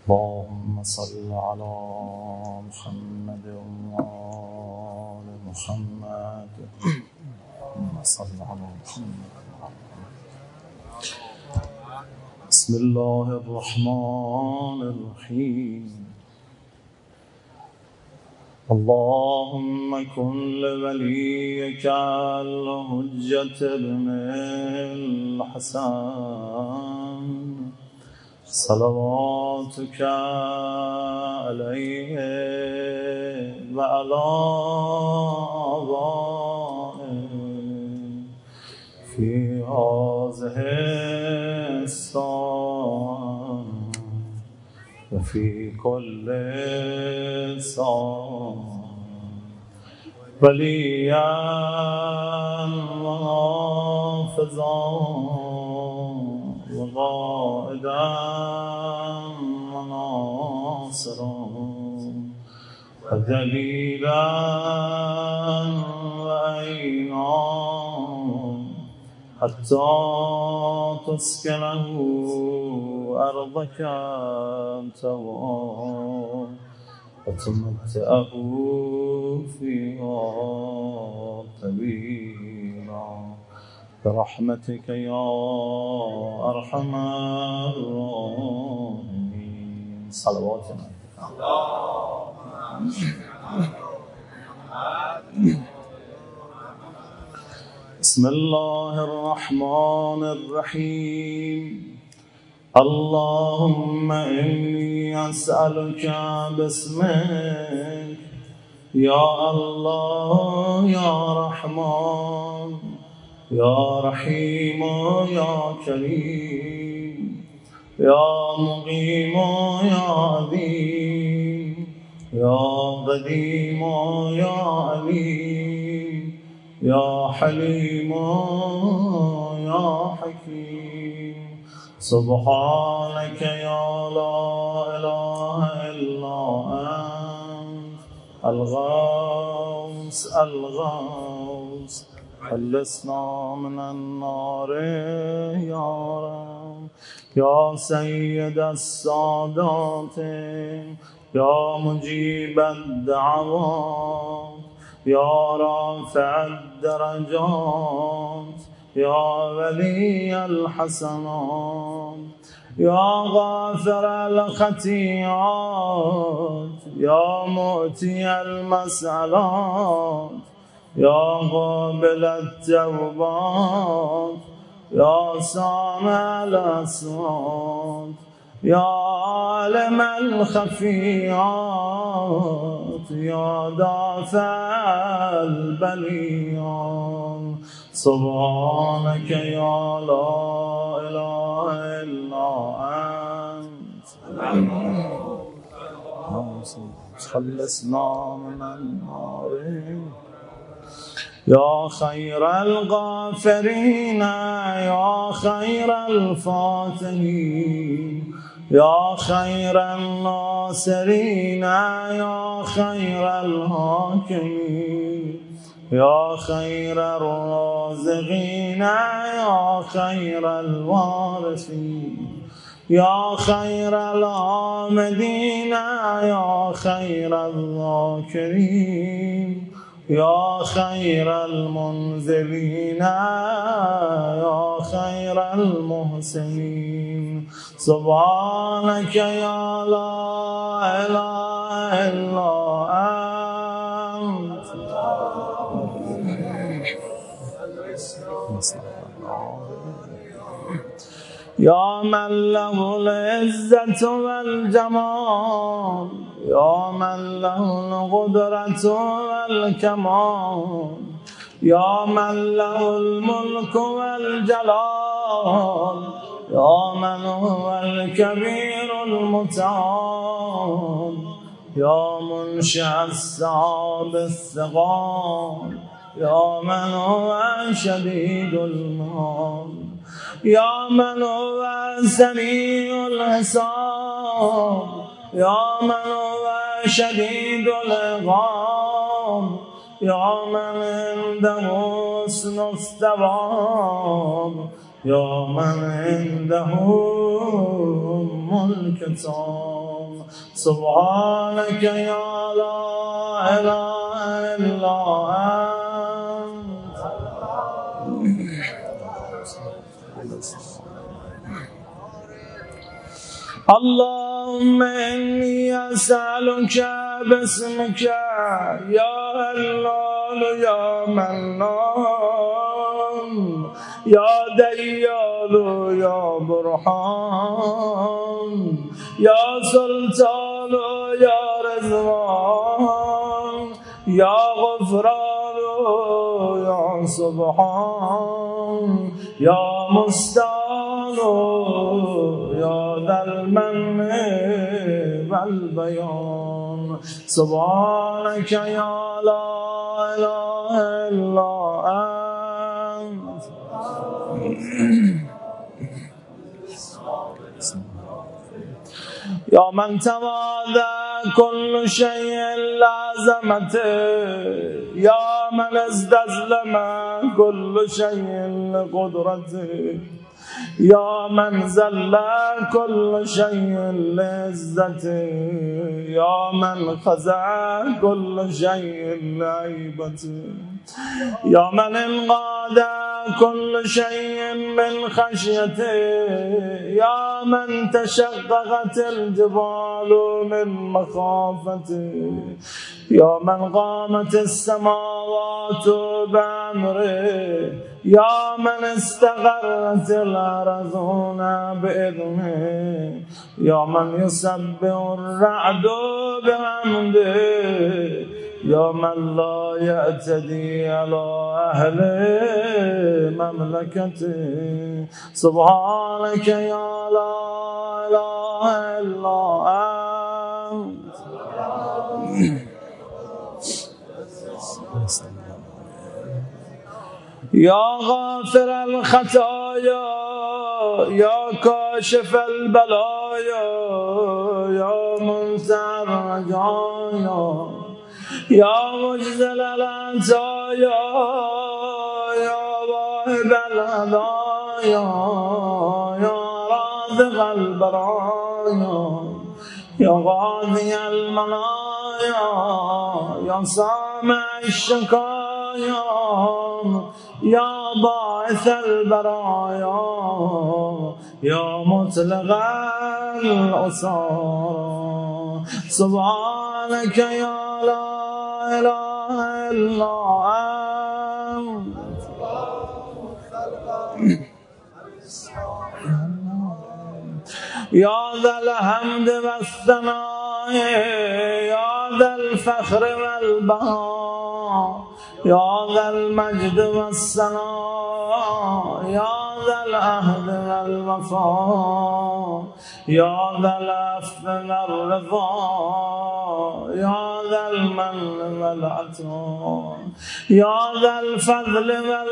اللهم صل على محمد وآل محمد. اللهم صل على محمد. بسم الله الرحمن الرحيم. اللهم كن لوليك الحجة ابن الحسن صلواتك عليه وعلى آبائه في هذه الساعة وفي كل ساعة وليا وحافظا وقائدا وناصرا ودليلا وعينا حتى تسكنه أرضك طوعا وتمتعه فيها طويلا برحمتك يا أرحم الراحمين. صلواتنا. بسم الله الرحمن الرحيم. اللهم إني أسألك باسمك يا الله يا رحمن يا رحيم يا كريم يا مقيم يا عظيم يا قديم يا عليم يا حليم يا حكيم. سبحانك يا لا إله إلا أنت الغوث الغوث خلصنا من النار يا رب يا سيد السادات يا مجيب الدعوات يا رافع الدرجات يا ولي الحسنات يا غافر الخطيئات يا مؤتي المسألات يا قابل التوبات يا سامع الأصوات يا عالم الخفيات يا دافع البليات. سبحانك يا لا إله إلا أنت خلصنا من النار يا خير الغافرين يا خير الفاتحين يا خير الناصرين يا خير الحاكمين يا خير الرازقين يا خير الوارثين يا خير العامدين يا خير الذاكرين يا خير المنزلين يا خير المحسنين. سبحانك يا لا إله إلا أنت يا من له العزة والجمال يا من له القدرة والكمال يا من له الملك والجلال يا من هو الكبير المتعال يا منشأ السحاب الثقال يا من هو شديد المال يا من هو سريع الحساب يا من هو شديد العقاب يا من عنده حسن الثواب يا من عنده الكتاب سبحانك يا لا إله إلا أنت. اللهم إني أسألك باسمك يا هلال يا منان يا ديال يا برهان يا سلطان يا رضوان يا غفران يا سبحان يا مستعان يا ذا المن والبيان سبحانك يا لا إله إلا أنت. يا من تواضع كل شيء لعظمته يا من استسلم كل شيء لقدرته يا من ذل كل شيء لعزته يا من خضع كل شيء لهيبته يا من انقاد كل شيء من خشيته يا من تشققت الجبال من مخافته يا من قامت السماوات بأمره يا من استقرت الأرضون بإذنه يا من يسبح الرعد بحمده يا من لا يعتدي على أهل مملكته سبحانك يا لا إله إلا أنت. يا غافر الخطايا يا كاشف البلايا يا منتهى الرجايا يا مجزل العطايا يا واهب الهدايا يا رازق البرايا يا غاضي المنايا يا سامع الشكايا يا باعث البرايا يا مطلق الأسرى سبحانك يا لا إله إلا أنت. يا ذا الحمد والثناء يا ذا الفخر والبهاء يا ذا المجد والثناء يا ذا العهد والوفاء يا ذا العفو والرضا يا ذا المن والعطاء يا ذا الفضل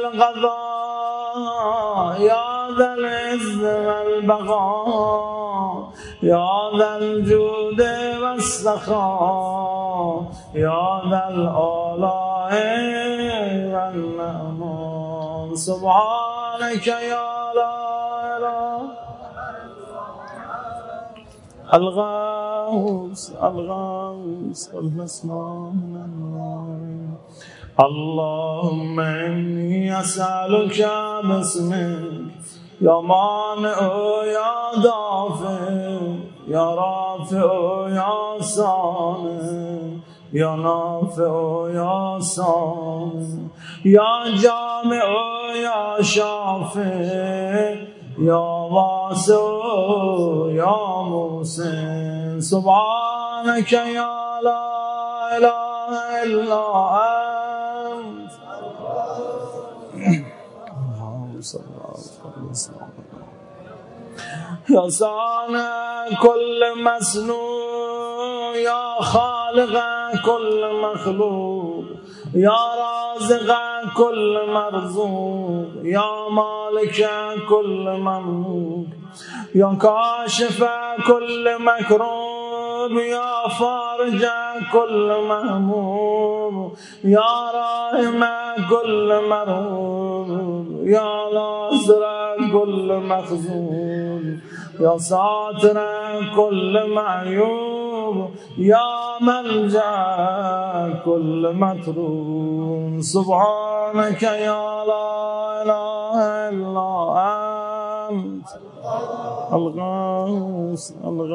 والقضاء يا ذا العز والبقاء يا ذا الجود والسخاء يا ذا الآلاء والنعمان سبحانك يا لا إله الغوث المسلم اللهم إني أسألك باسمك يا مانع يا دافع يا رافع يا صانع يا نافع يا صانع يا جامع يا شافع يا واسع يا محسن سبحانك يا لا إله إلا أنت. يا صانع كل مصنوع يا خالق كل مخلوق يا رازق كل مرزوق يا مالك كل مملوك يا كاشف كل مكروب يا فارج كل مهموم يا راحم كل مرهوب يا ناصر كل مخزون يا ساتر كل معيوب يا ملجأ كل متروك سبحانك يا لا إله إلا أنت الغوث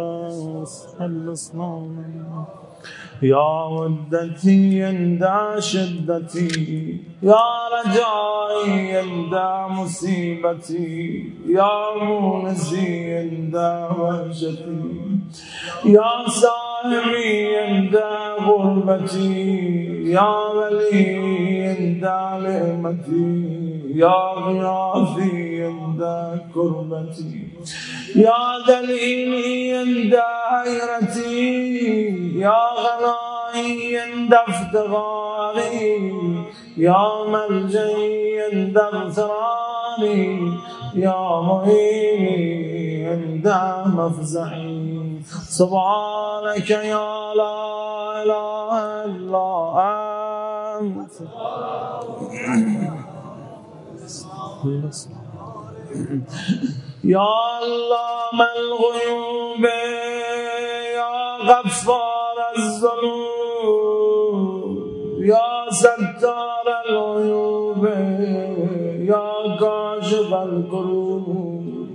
خلصنا يا ودتي عند شدتي يا رجائي عند مصيبتي يا مونسي عند وحشتي يا صاحبي عند غربتي يا ولي عند نعمتي يا غياثي عند كربتي يا دليلي عند حيرتي يا غنائي عند افتقاري يا ملجئي عند اغتراري يا معيني عند مفزعي سبحانك يا لا إله إلا أنت يا علام الغيوب يا غفار الذنوب يا ستار العيوب يا كاشف الكروب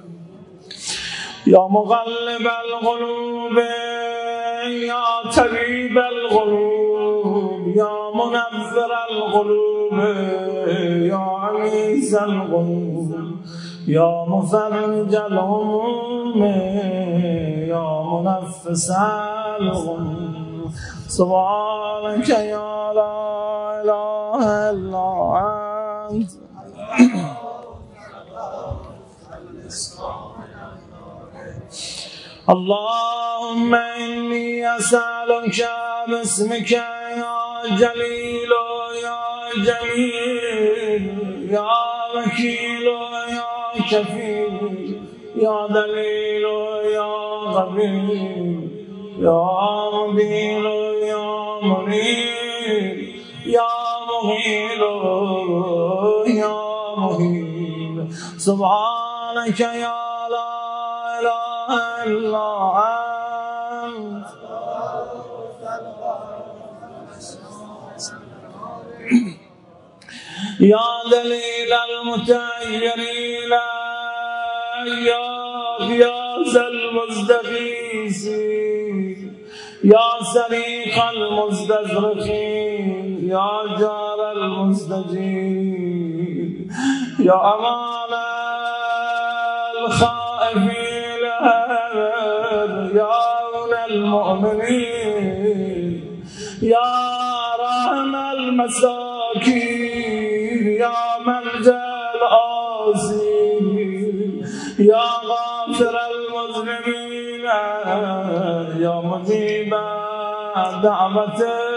يا مغلب القلوب يا طبيب القلوب يا منفر القلوب يا عزيز القلوب يا مفرج الهموم يا منفس الغموم سبحانك يا لا إله إلا أنت اللهم إني أسألك باسمك يا جليل يا جميل يا وكيل يا شفيع يا دليل يا خبير يا مبين يا منير يا مغيل يا مهين سبحانك يا لا إله إلا أنت يا دليل المتعيرين يا غياث المستغيثين يا سريق المستزرقين يا جار المستجيب يا أمان الخائفين يا عون المؤمنين يا رحم المساكين يا ملجأ الآسين يا غافر المذنبين يا مجيب دعوة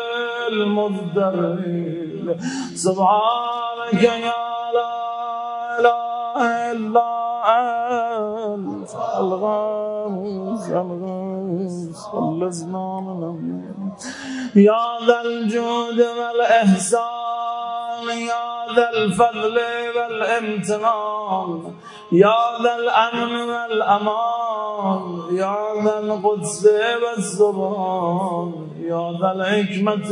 المضطرين سبحانك يا لا إله إلا أنت الغوث خلصنا من يا ذا الجود والإحسان يا ذا الفضل والامتنان يا ذا الأمن والأمان يا ذا القدس والسبحان يا ذا الحكمة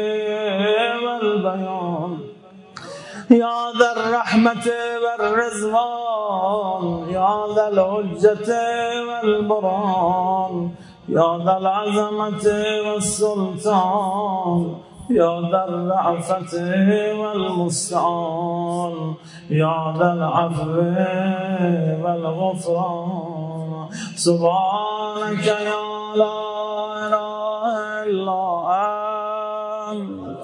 والبيان يا ذا الرحمة والرضوان يا ذا الحجة والبرهان يا ذا العظمة والسلطان يا ذا الرأفة والمستعان يا ذا العفو والغفران سبحانك يا لا إله إلا أنت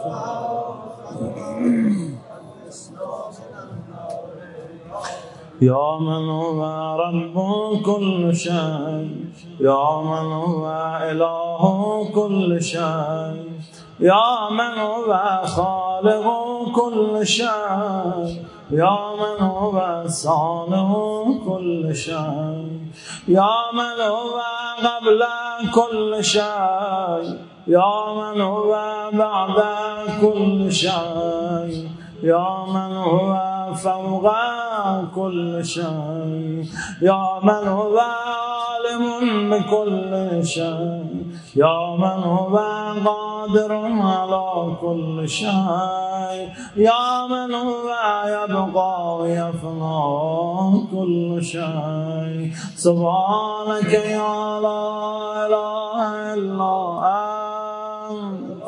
يا من هو رب كل شيء يا من هو إله كل شيء يا من هو خالق كل شيء يا من هو صانع كل شيء يا من هو قبل كل شيء يا من هو بعد كل شيء يا من هو فوق كل شيء يا من هو عالم بكل شيء يا من هو قادر على كل شيء يا من هو يبقى ويفنى كل شيء سبحانك يا لا إله إلا أنت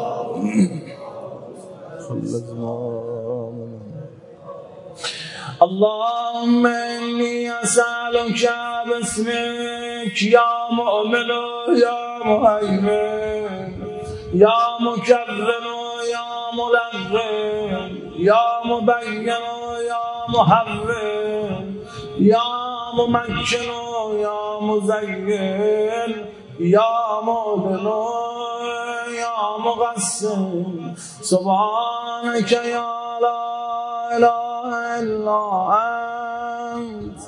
اللهم إني أسألك باسمك يا مؤمن يا مهيمن يا مكرم يا ملغم يا مبين يا محرم يا ممكن يا مزين يا مؤمن يا مقسم سبحانك يا لا إله إلا أنت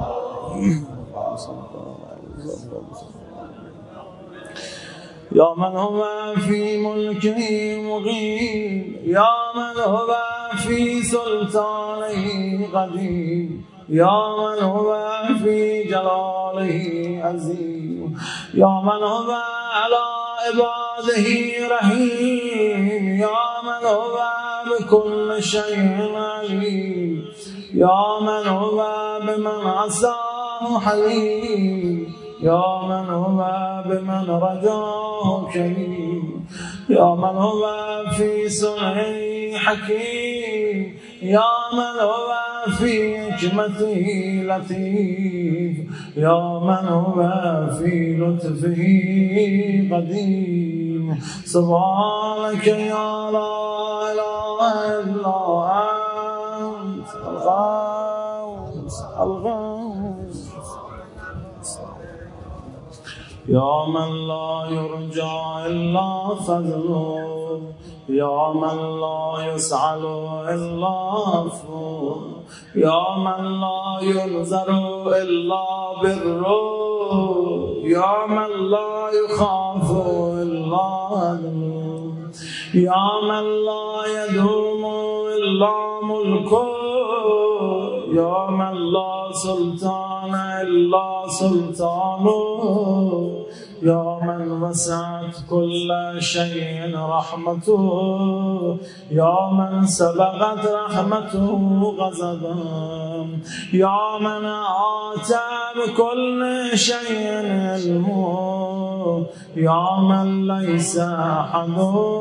يا من هو في ملكه مقيم يا من هو في سلطانه قديم يا من هو في جلاله عظيم يا من هو على عباده رحيم يا من هو بكل شيء عليم يا من هو بمن عصاه حليم يا من هو بمن رجاه كريم يا من هو في صنعه حكيم يا من هو في حكمته لطيف يا من هو في لطفه قديم سبحانك يا لا إله إلا أنت الغوث يا من لا يرجى إلا فضله يا من لا يسأل إلا عفوه يا من لا ينذر إلا بره يا من لا يخاف إلا عدله يا من لا يدوم إلا ملكه يا من لا سلطان إلا سلطانه يا من وسعت كل شيء رحمته يا من سبقت رحمته غضبا يا من أعطى بكل شيء علمه يا من ليس أحد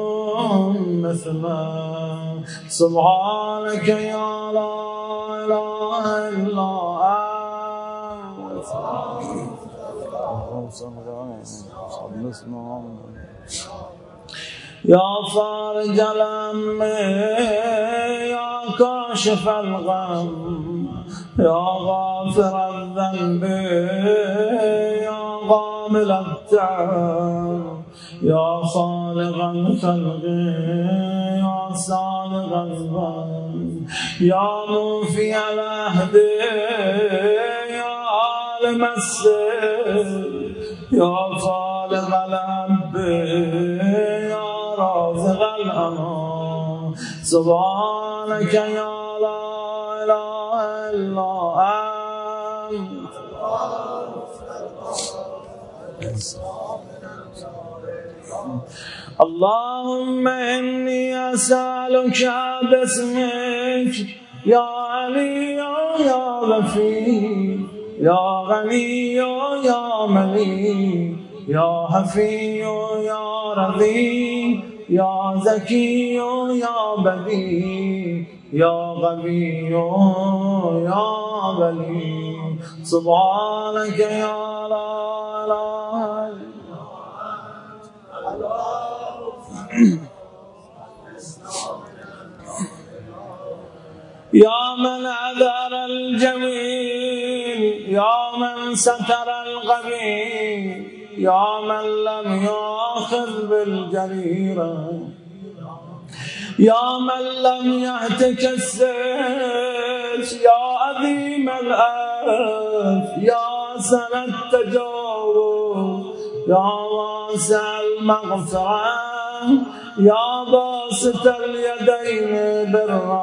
مثله سبحانك يا لا إله إلا أنت يا فارج الهم يا كاشف الغم يا غافر الذنب يا غامل التعب يا خالق الخلق يا صادق الظن يا موفي العهد يا عالم السر يا خالق الأب يا رازق الأنام سبحانك يا لا إله إلا أنت اللهم إني أسألك باسمك يا علي يا غفير يا غني يا مليك يا حفي يا رضي يا زكي يا بديع يا غبي يا بلي سبحانك يا لا إله إلا يا من عذر الجميل يا من ستر القبيح يا من لم يأخذ بالجريرة يا من لم يهتك السيف يا عظيم الألف يا سنة التجاوز يا واسع المغفرة يا باسط اليدين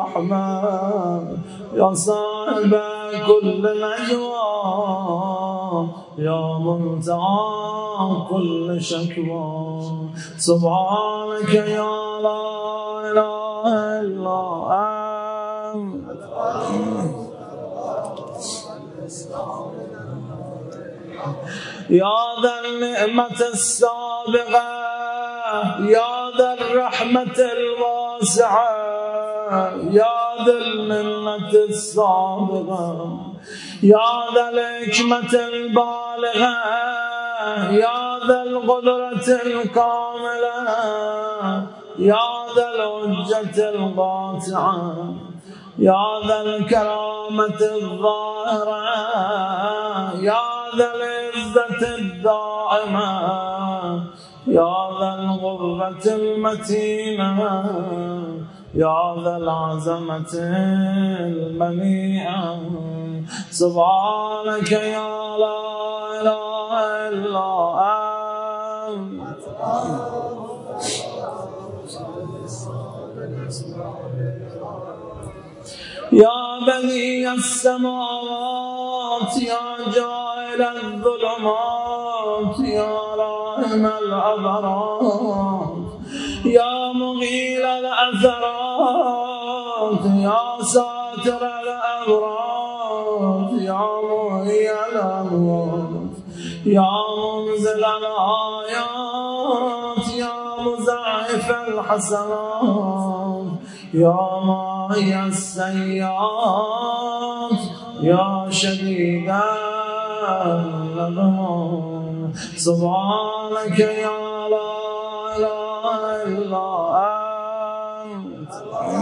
بالرحمة يا صاحب كل نجوى يا منتهى كل شكوى سبحانك يا لا إله إلا أنت يا ذا النعمة السابقة يا ذا الرحمة الواسعة يا ذا المنة السابقة يا ذا الحكمة البالغة يا ذا القدرة الكاملة يا ذا الحجة القاطعة يا ذا الكرامة الظاهرة يا ذا العزة الدائمة يا ذا القوة المتينة يا ذا العظمة المنيعة سبحانك يا لا إله إلا أنت يا بديع السماوات يا جاعل الظلمات يا راحم العبرات يا مغيل الأثرات يا ساتر الأبرات يا مهي الأموات يا منزل الآيات يا مزعف الحسنات يا ماهي السيئات يا شديد النظام سبحانك يا لا إله إلا أنت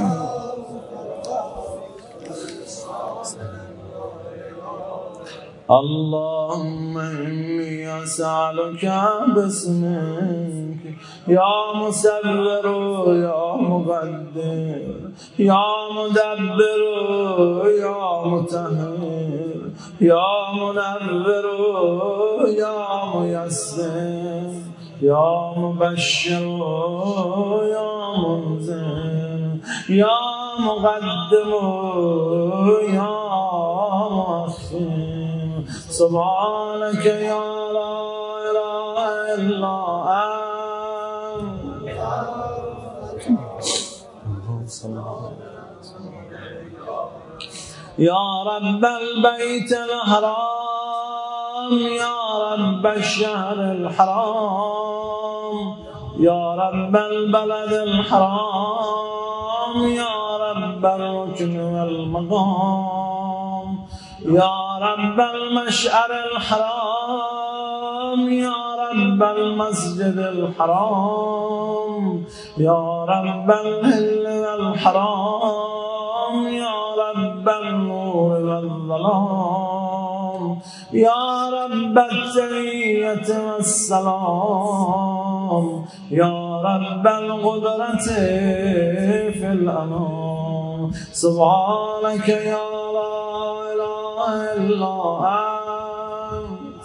اللهم إني أسألك باسمك يا مسبر يا مقدر يا مدبر يا مطهر يا منور يا ميسر يا مبشر يا منذر يا مقدم يا مؤخر سبحانك يا لا إله إلا أنت يا رب البيت الحرام يا رب الشهر الحرام يا رب البلد الحرام يا رب الركن والمقام يا رب المشعر الحرام يا رب المسجد الحرام يا رب الهل والحرام يا رب النور والظلام يا رب التحية والسلام يا رب القدرة في الأنام سبحانك يا لا إله إلا أنت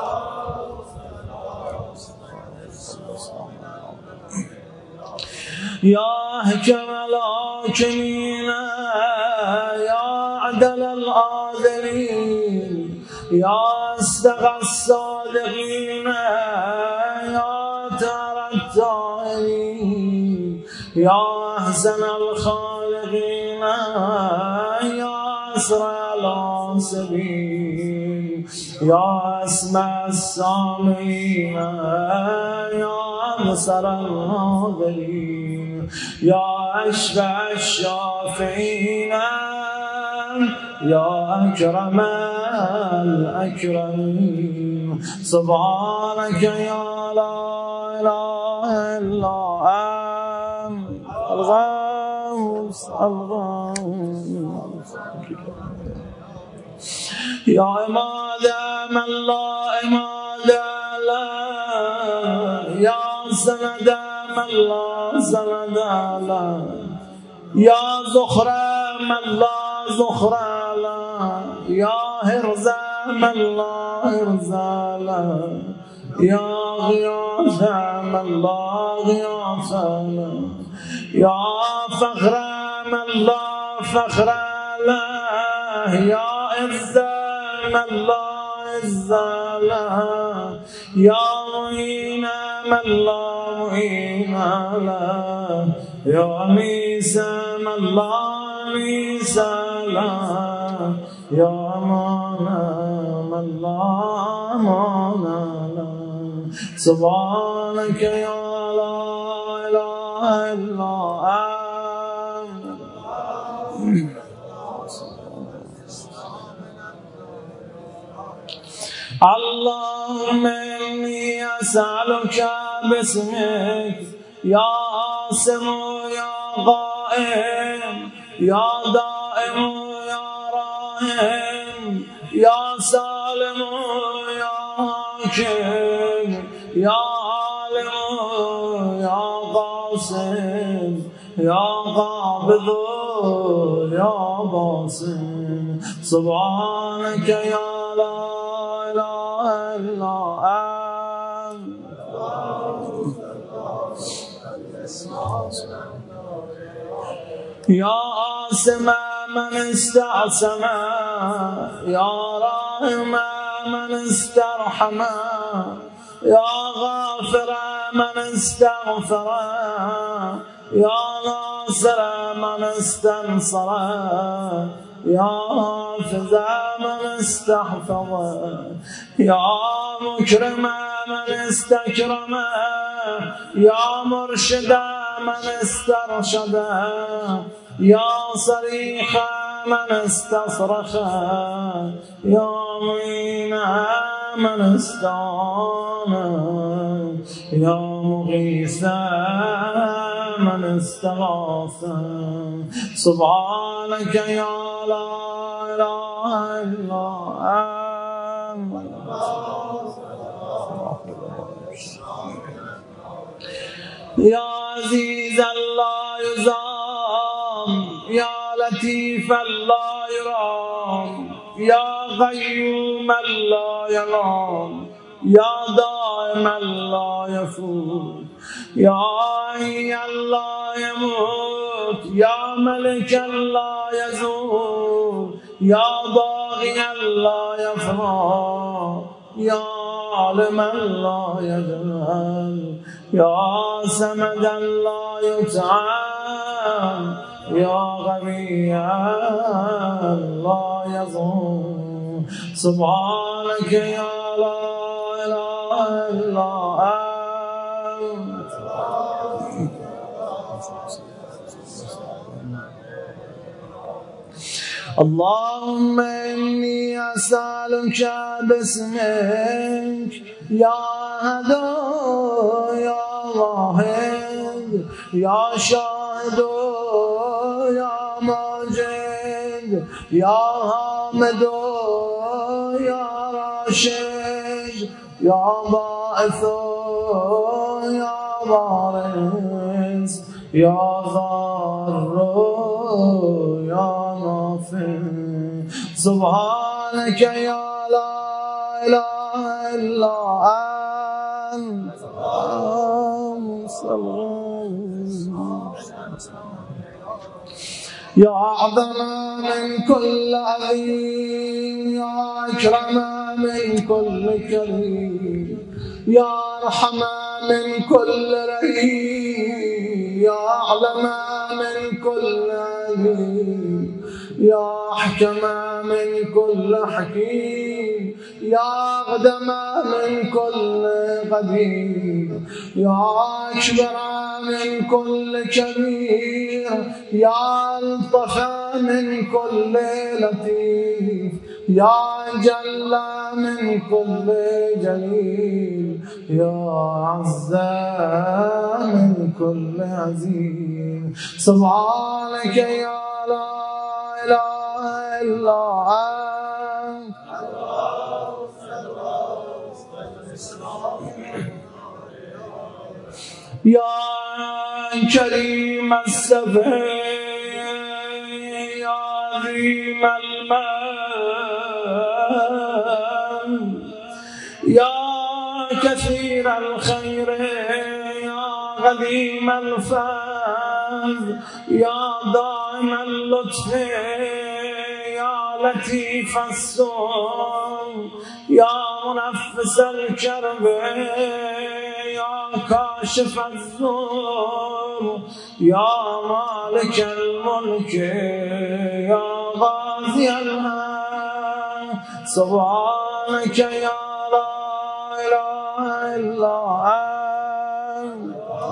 يا حكم الحاكمين يا عدل العادلين يا أصدق الصادقين يا ترى الطاهرين يا أحسن الخالقين يا أسرع الحاسبين يا أسمع السامعين يا أبصر الناظرين يا أشفع الشافعين يا أكرم الأكرمين سبحانك يا لا إله إلا أنت الغوث يا عماد من لا عماد له يا سند من لا سند له يا زخر من لا زخر له يا هرز من لا هرز له يا غياث من لا غياث له يا فخر من لا فخر له يا عز من لا عز له يا معين من لا معين له يا أنيس من لا أنيس له يا مانع من لا مانع له سبحانك يا لا إله إلا أنت اللهم إني أسألك باسمك يا عاصم يا قائم يا دائم يا راحم يا سالم يا حاكم يا عالم يا قاسم يا قابض يا باسم سبحانك يا لا إله إلا أنت يا عاصم من استعصم يا راحم من استرحم يا غافر من استغفر يا ناصر من استنصر يا حافظ من استحفظ يا مكرم من استكرم يا مرشد من استرشد يا صريخ من استصرخ يا معين من استعان يا مغيث من استغاث سبحانك يا لا إله إلا أنت يا عزيز لا يزام يا لطيف لا يرام يا قيوم لا ينام يا دائم لا يفوت يا حي لا يموت يا ملك لا يزول يا باغي لا يفنى يا عالم لا يجهل يا سمد لا يتعب يا غبي لا يظن سبحانك يا لا إله إلا أنت اللهم إني أسألك باسمك يا أحد يا واحد يا شاهد يا ماجد يا حامد يا راشد يا باعث يا بارز يا ضار يا نافع سبحانك يا لا إله إلا أنت يا أعظم من كل عظيم يا أكرم من كل كريم يا أرحم من كل رحيم يا أعلم من كل عليم يا أحكم من كل حكيم يا أقدم من كل قدير يا أكبر من كل كبير يا ألطف من كل لطيف يا جل من كل جليل يا عز من كل عزيز سبحانك يا لا إله إلا أنت يا كريم السبع يا عظيم المال يا كثير الخير يا قديم الفضل يا دائم اللطف يا لطيف السؤال يا منفس الكرب يا كاشف الضر يا مالك الملك يا غازي الهم سبحانك يا لا إله إلا أنت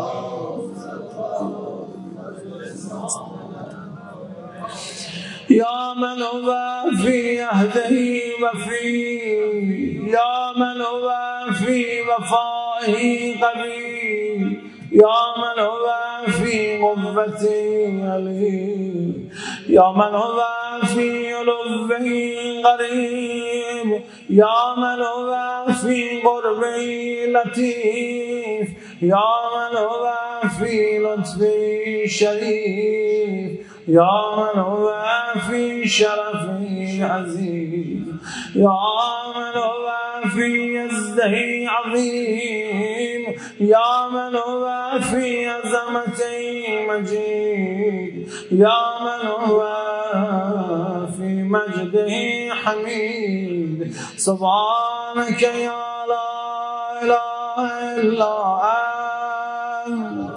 يا من هو في عهده وفي يا من هو في وفائه قوي يا من هو في قوته علي يا من هو في علوه قريب يا من هو في قربه لطيف يا من هو في لطفه شريف يا من هو في شرفه عزيز يا من هو في يزده عظيم يا من هو في عظمته مجيد يا من هو في مجده حميد سبحانك يا لا إله إلا أنت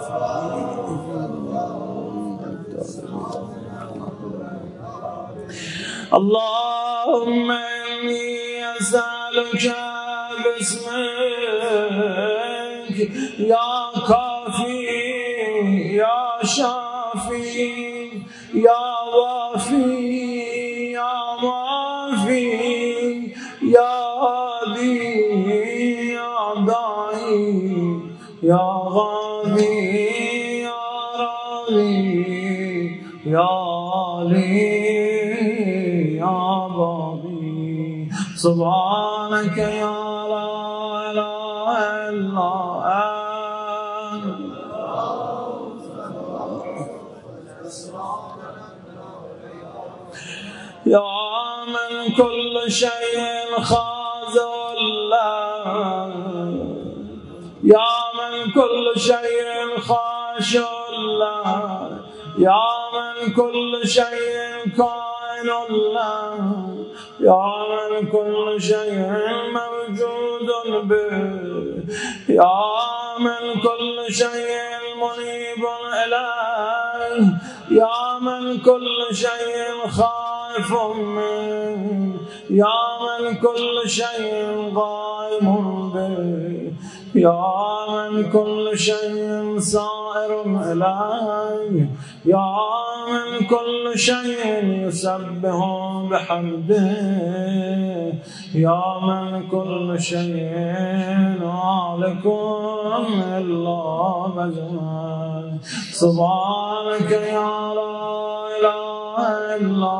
اللهم إني أسألك باسمك يا كافي يا شافي يا وافي يا معافي يا هادي يا داعي يا غادي يا راضي يا علي يا بابي سبحانك يا لا إله إلا أنت يا من كل شيء خاضع له يا من كل شيء خاشع له يا من كل شيء كائن له يا من كل شيء موجود به يا من كل شيء منيب إليه يا من كل شيء خائف منه يا من كل شيء قائم به يا من كل شيء سائر إليه يا من كل شيء يسبح بحمده يا من كل شيء هالك إلا وجهه سبحانك يا لا إله إلا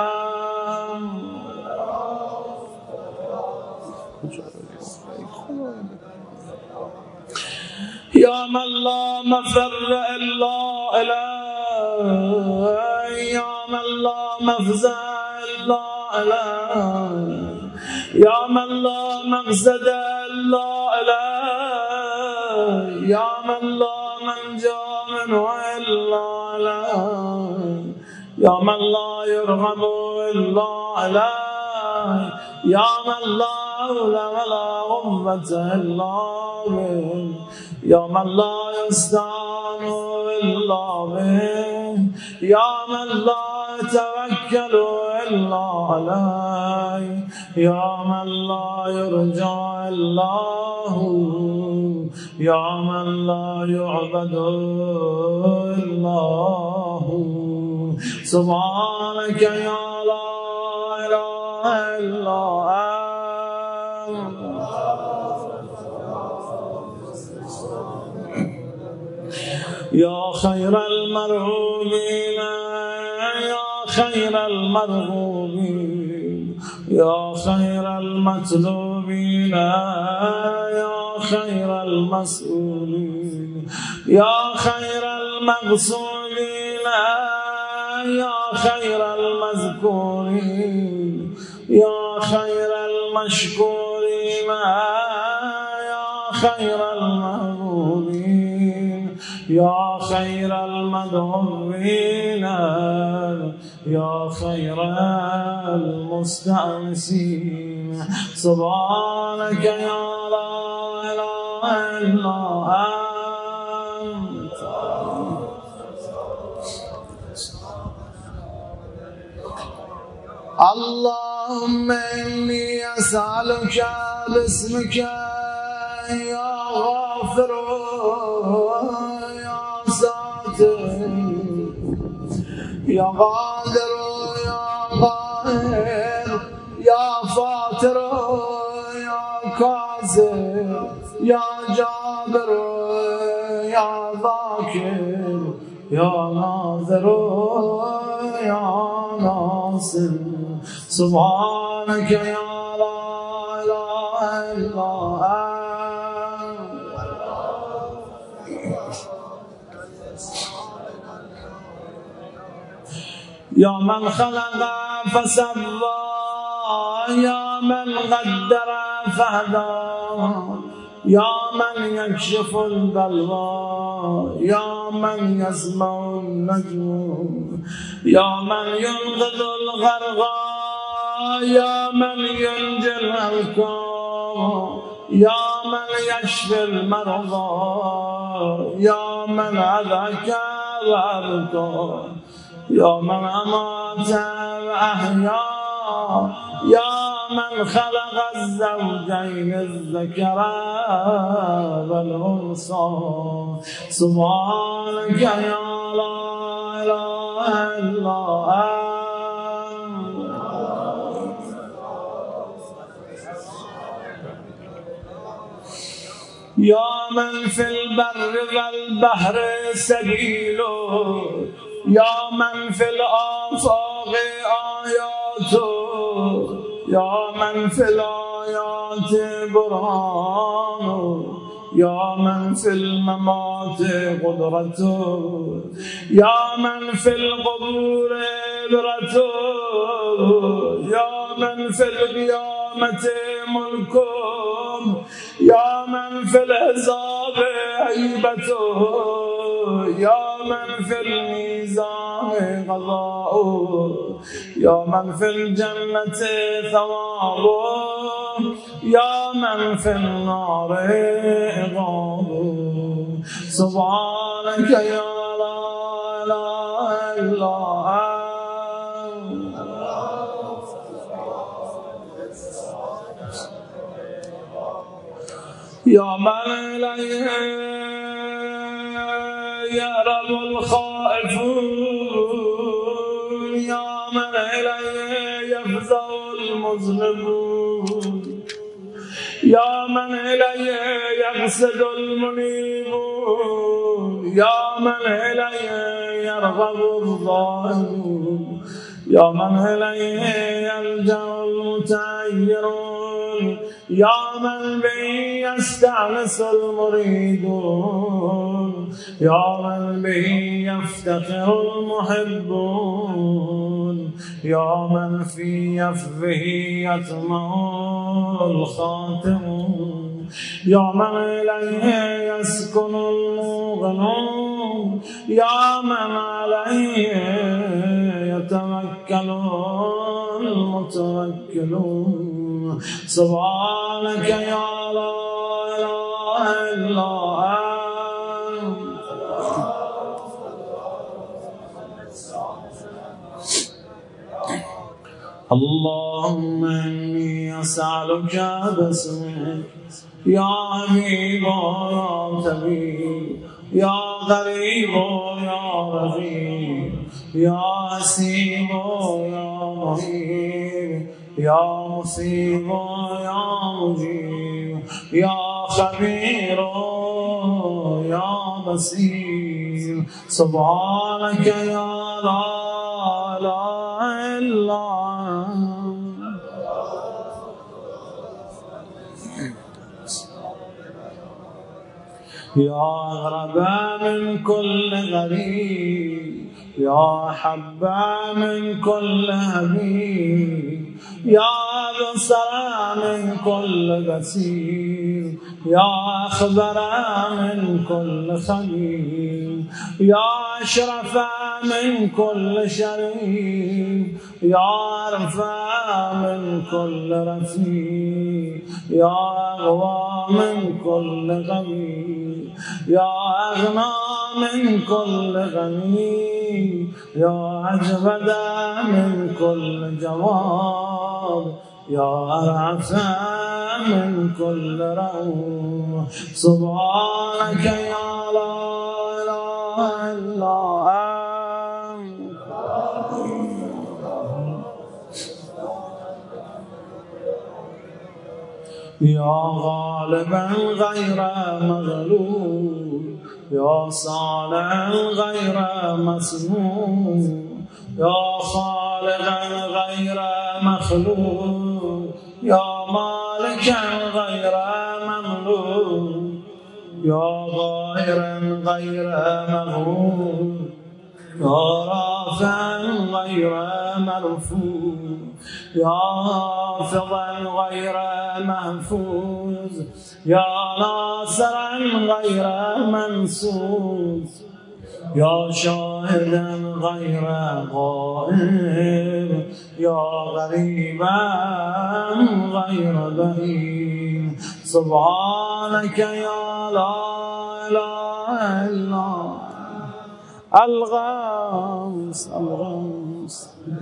يا من لا مفر إلا إليه يا من لا مفزع إلا إليه يا من لا مقصد إلا إليه يا من لا منجا منه إلا إليه يا من لا يرغب إلا إليه يا من لا حول ولا قوة إلا به يا من لا يستعان إلا به يا من لا يتوكل إلا عليه يا من لا يرجى إلا هو يا من لا يعبد إلا هو سبحانك يا لا إله إلا أنت يا خير المرغوبين يا خير المرغوبين يا خير المطلوبين يا خير المسؤولين يا خير المغسولين يا خير المذكورين يا خير المشكورين يا خير المغفورين يا خير المدعوين يا خير المستأنسين سبحانك يا لا إله إلا أنت. اللهم إني أسألك باسمك يا غافر يا ساتر يا قادر يا قاهر يا فاتر يا كاسر يا جابر يا ذاكر يا ناظر يا ناصر. سبحانك يا لا إله إلا أنت. يا من خلق فسوى يا من قدر فهدى يا من يكشف البلوى يا من يسمع النجوم يا من ينقذ الغرقى يا من ينجي الهلكى يا من يشفي المرضى يا من أذكى وأبكى يا من أمات وأحيا يا من خلق الزوجين الذكر والأنثى. سبحانك يا لا إله إلا أنت. يا من في البر والبحر سبيل يا من في الآفاق آيات يا من في الآيات برهان يا من في الممات قدرة يا من في القبور عبرة يا من في القيامة ملك يا من في الحساب هيبة يا من في الميزان قضاء يا من في الجنة ثواب يا من في النار عقاب. سبحانك يا لا إله إلا أنت. يا من إليه يهرب الخائفون يا من إليه يفزع المذنبون يا من إليه يقصد المنيبون يا من إليه يرغب الظالمون يا من إليه يلجأ المتعيرون يا من به يستأنس المريدون يا من به يفتخر المحبون يا من في يفه يطمع الخاتمون يا من إليه يسكن الموقنون يا من عليه يتوكل المتوكلون. سبحانك يا لا إله إلا أنت. اللهم إني أسألك باسمك يا حبيب يا طبيب يا غريب يا رفيق يا حسيب يا مهيب يا مصيب يا مجيب يا خبير يا بصير. سبحانك يا لا إله إلا أنت. يا أغرب من كل غريب يا حبا من كل هبيب يا بصر من كل بصير يا أخبر من كل خبير، يا أشرف من كل شريف، يا أرفع من كل رفيع، يا أغوى من كل غني، يا أغنى من كل غني، يا أجود من كل جواد، يا أرعف من كل روح. سبحانك يا لا إله إلا أنت. يا غالبا غير مغلوب، يا صانعا غير مسموع، يا خالقا غير مخلوق، يا مالكا غير مملوك، يا ظاهرا غير مغرور، يا رافعا غير مرفوع، يا حافظا غير محفوظ، يا ناصرا غير منصور، يا شاهدا غير غائب، يا غريبا غير بعيد. سبحانك يا لا إله إلا الغوث الغوث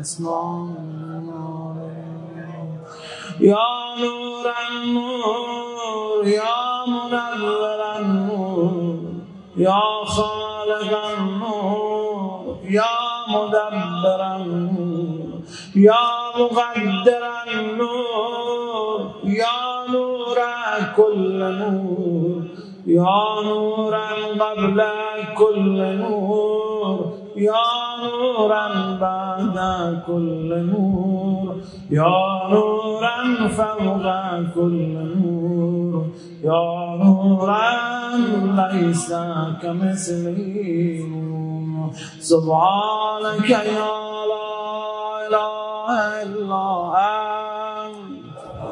يا نور النور، يا منور النور، يا خالق النور، يا مدبر النور، يا مقدر النور، يا نور كل نور، يا نورا قبل كل نور، يا نورا بعد كل نور، يا نورا فوق كل نور، يا نورا ليس كمثله. سبحانك يا لا إله إلا أنت.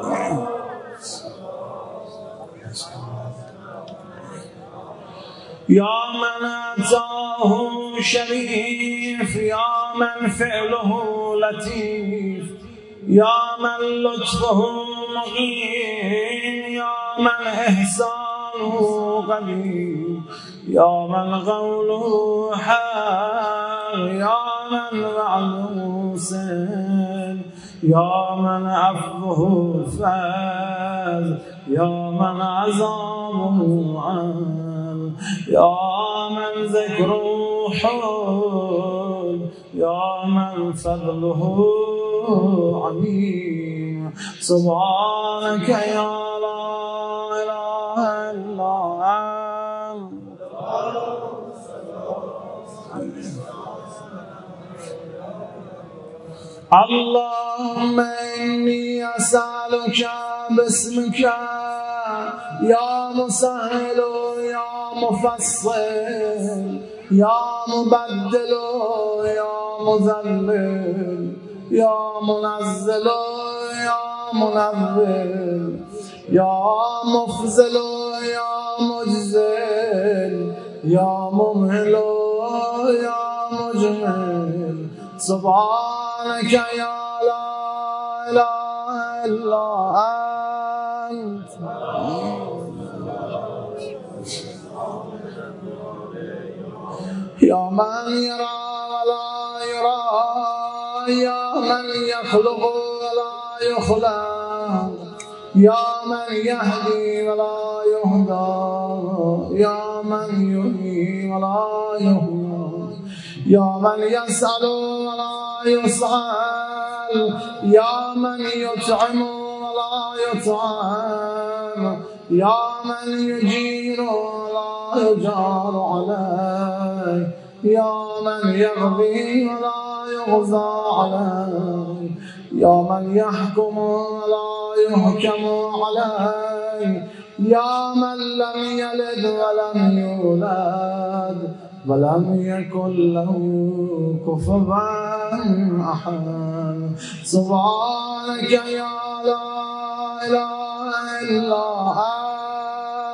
يا من أتاه شريف، يا من فعله لطيف، يا من لطفه مقيم، يا من إحسانه قدير، يا من قوله حق، يا من وعده سن، يا من عفوه فاز، يا من عذابه عن، يا من ذكره حول، يا من فضله عميم. سبحانك يا لا إله إلا أنت. اللهم إني أسألك باسمك يا مسهل يا مفصل يا مبدل يا مذلل يا منزل يا منزل يا مفزل يا مجزل يا ممهل يا مجمل. سبحانك يا لا إله إلا أنت. يا من يرى ولا يرى، يا من يخلق ولا يخلق، يا من يهدي ولا يهدى، يا من يحيي ولا يحيى، يا من يسأل ولا يسأل، يا من يطعم ولا يطعم، يا من يجير ولا يجار عليه، يا من يغضي ولا يغضى عليه، يا من يحكم ولا يحكم عليه، يا من لم يلد ولم يولد ولم يكن له كفوا أحد. سبحانك يا لا إله إلا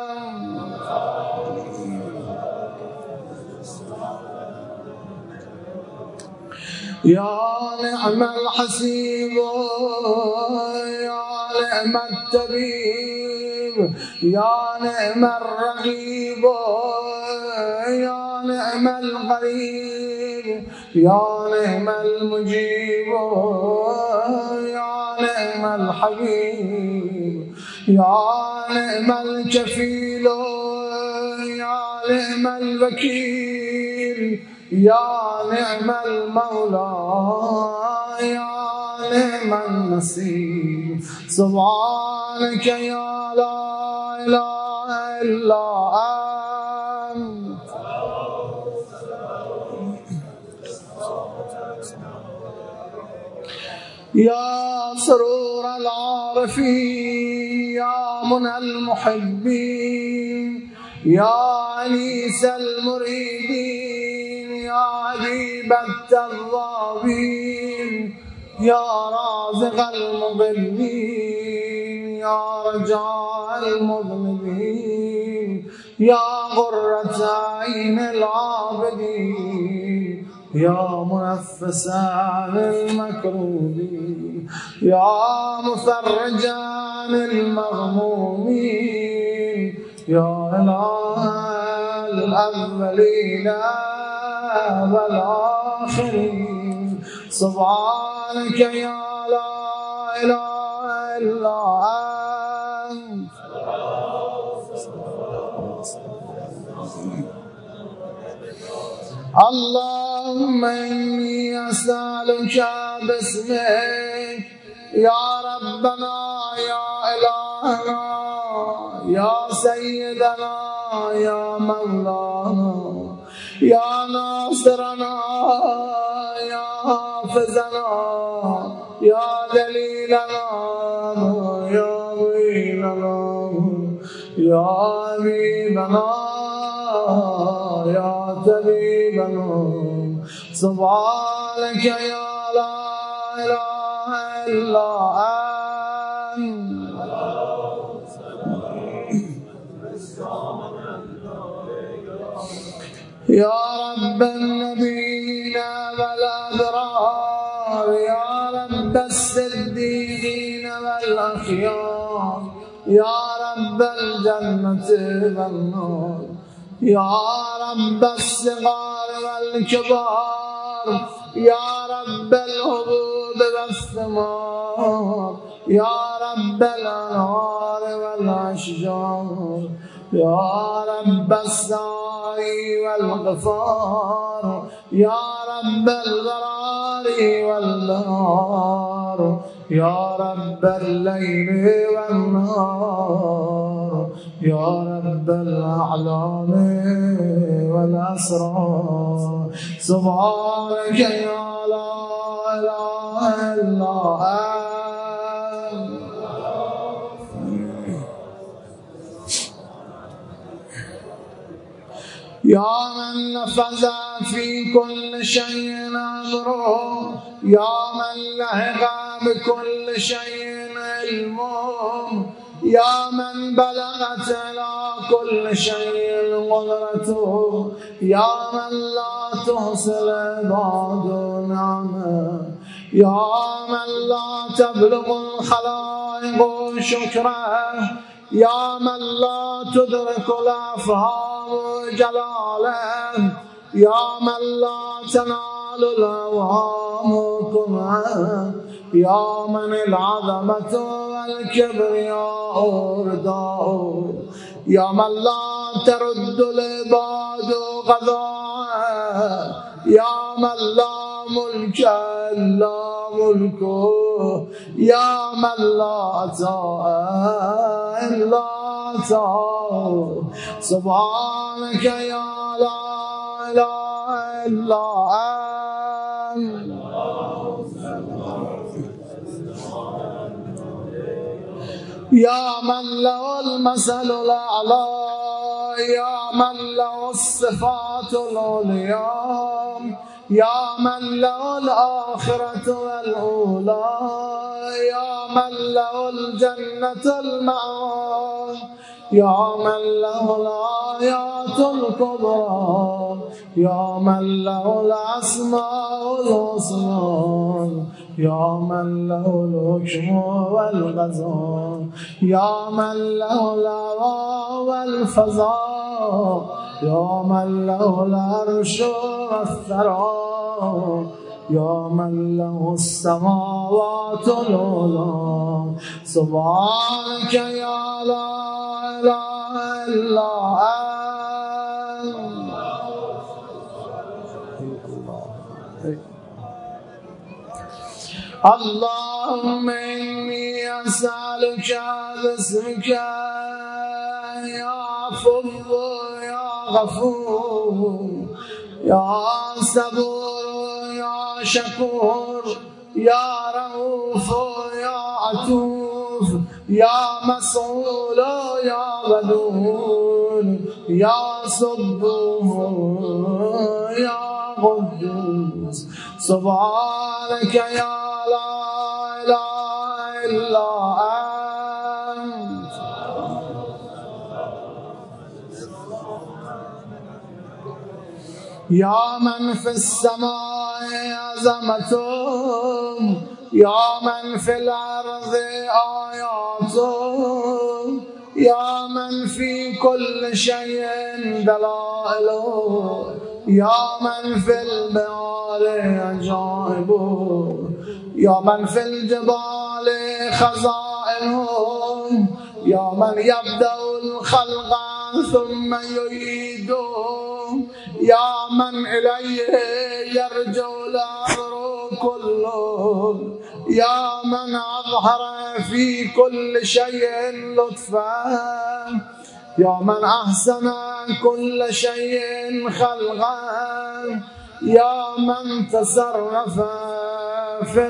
يا نعم الحسيب يا نعم الطبيب يا نعم الرقيب يا نعم القريب يا نعم المجيب يا نعم الحبيب يا نعم الكفيل يا نعم الوكيل يا نعم المولى يا نعم النصير سبحانك يا لا إله إلا أنت يا سرور العارفين يا منى المحبين يا أنيس المريدين يا حبيب التوابين يا رازق المضلين يا رجاء المذنبين يا غرة عين العابدين يا منفس عن المكروبين يا مفرج عن المغمومين يا إله الأولين والآخرين سبحانك يا لا إله إلا أنت اللهم إني أسألك باسمك يا ربنا يا إلهنا يا سيدنا يا مولانا يا ناصرنا يا حافظنا يا دليلنا يا معيننا يا حبيبنا يا طبيبنا سبحانك يا لا إله إلا أنت يا رب النبيين والأبرار يا رب الصديقين والأخيار يا رب الجنة والنار يا رب الصغار والكبار يا رب الهبوب والثمار يا رب الأنهار والأشجار يا رب السعي والغفار يا رب الغرار والنار يا رب الليل والنهار يا رب الأعلام والأسرار سبحانك يا لا إله إلا أنت يا من نفذ في كل شيء أمره يا من لحق بكل شيء علمه يا من بلغت على كل شيء قدرته يا من لا تحصي العباد نعمه يا من لا تبلغ الخلائق شكره يا من لا تدرك الأفهام جلاله يا من لا تنال الأوهام كنعه يا من العظمة والكبرياء رداءه يا من لا ترد العباد قضاءه يا من لا ملك إلا ملكه يا من لا عطاء إلا عطاءه سبحانك يا لا إله إلا أنت يا من له المثل الأعلى يا من له الصفات العليا يا من له الآخرة والأولى يا من له الجنة المأوى يا من له الآيات الكبرى، يا من له الأسماء الحسنى، يا من له الحكم والقضاء، يا من له الهوى والفضاء، يا من له العرش والثرى، يا من له السماوات العلى. سبحانك يا لا إله إلا أنت. اللهم إني أسألك باسمك يا عفو يا غفور يا صبور يا شكور يا رؤوف يا عطوف يا مسؤول يا ودود يا صبور يا قدوس. سبحانك يا لا إله إلا أنت. يا من في السماء عظمته، يا من في الأرض آياته، يا من في كل شيء دلائله، يا من في البحار عجائبه، يا من في الجبال خزائنه، يا من يبدأ الخلق ثم يعيده، يا من إليه يرجع الأمر كله، يا من أظهر في كل شيء لطفا، يا من أحسن كل شيء خلقا، يا من تصرف في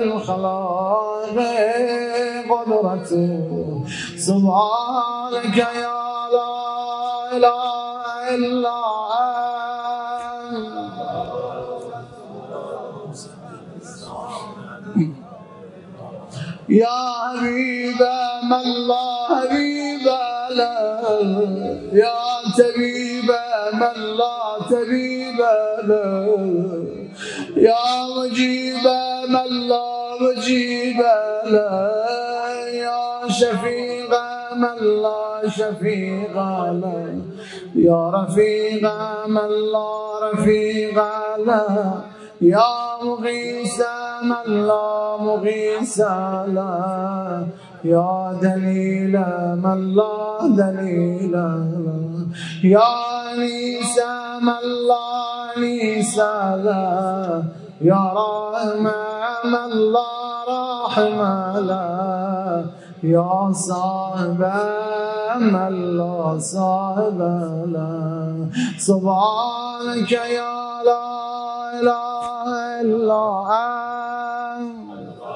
الخلائق قدرته. سبحانك يا لا إله إلا أنت. يا حبيب من لا حبيب له، يا طبيب من لا طبيب له، يا مجيب من لا مجيب له، يا شفيق من لا شفيق له، يا رفيق من لا رفيق له، يا مغيث من لا مغيث له، يا دليل من لا دليل له، يا أنيس من لا أنيس له، يا راحم من لا راحم له، يا صاحب من لا صاحب له. سبحانك يا لا إله إلا أنت.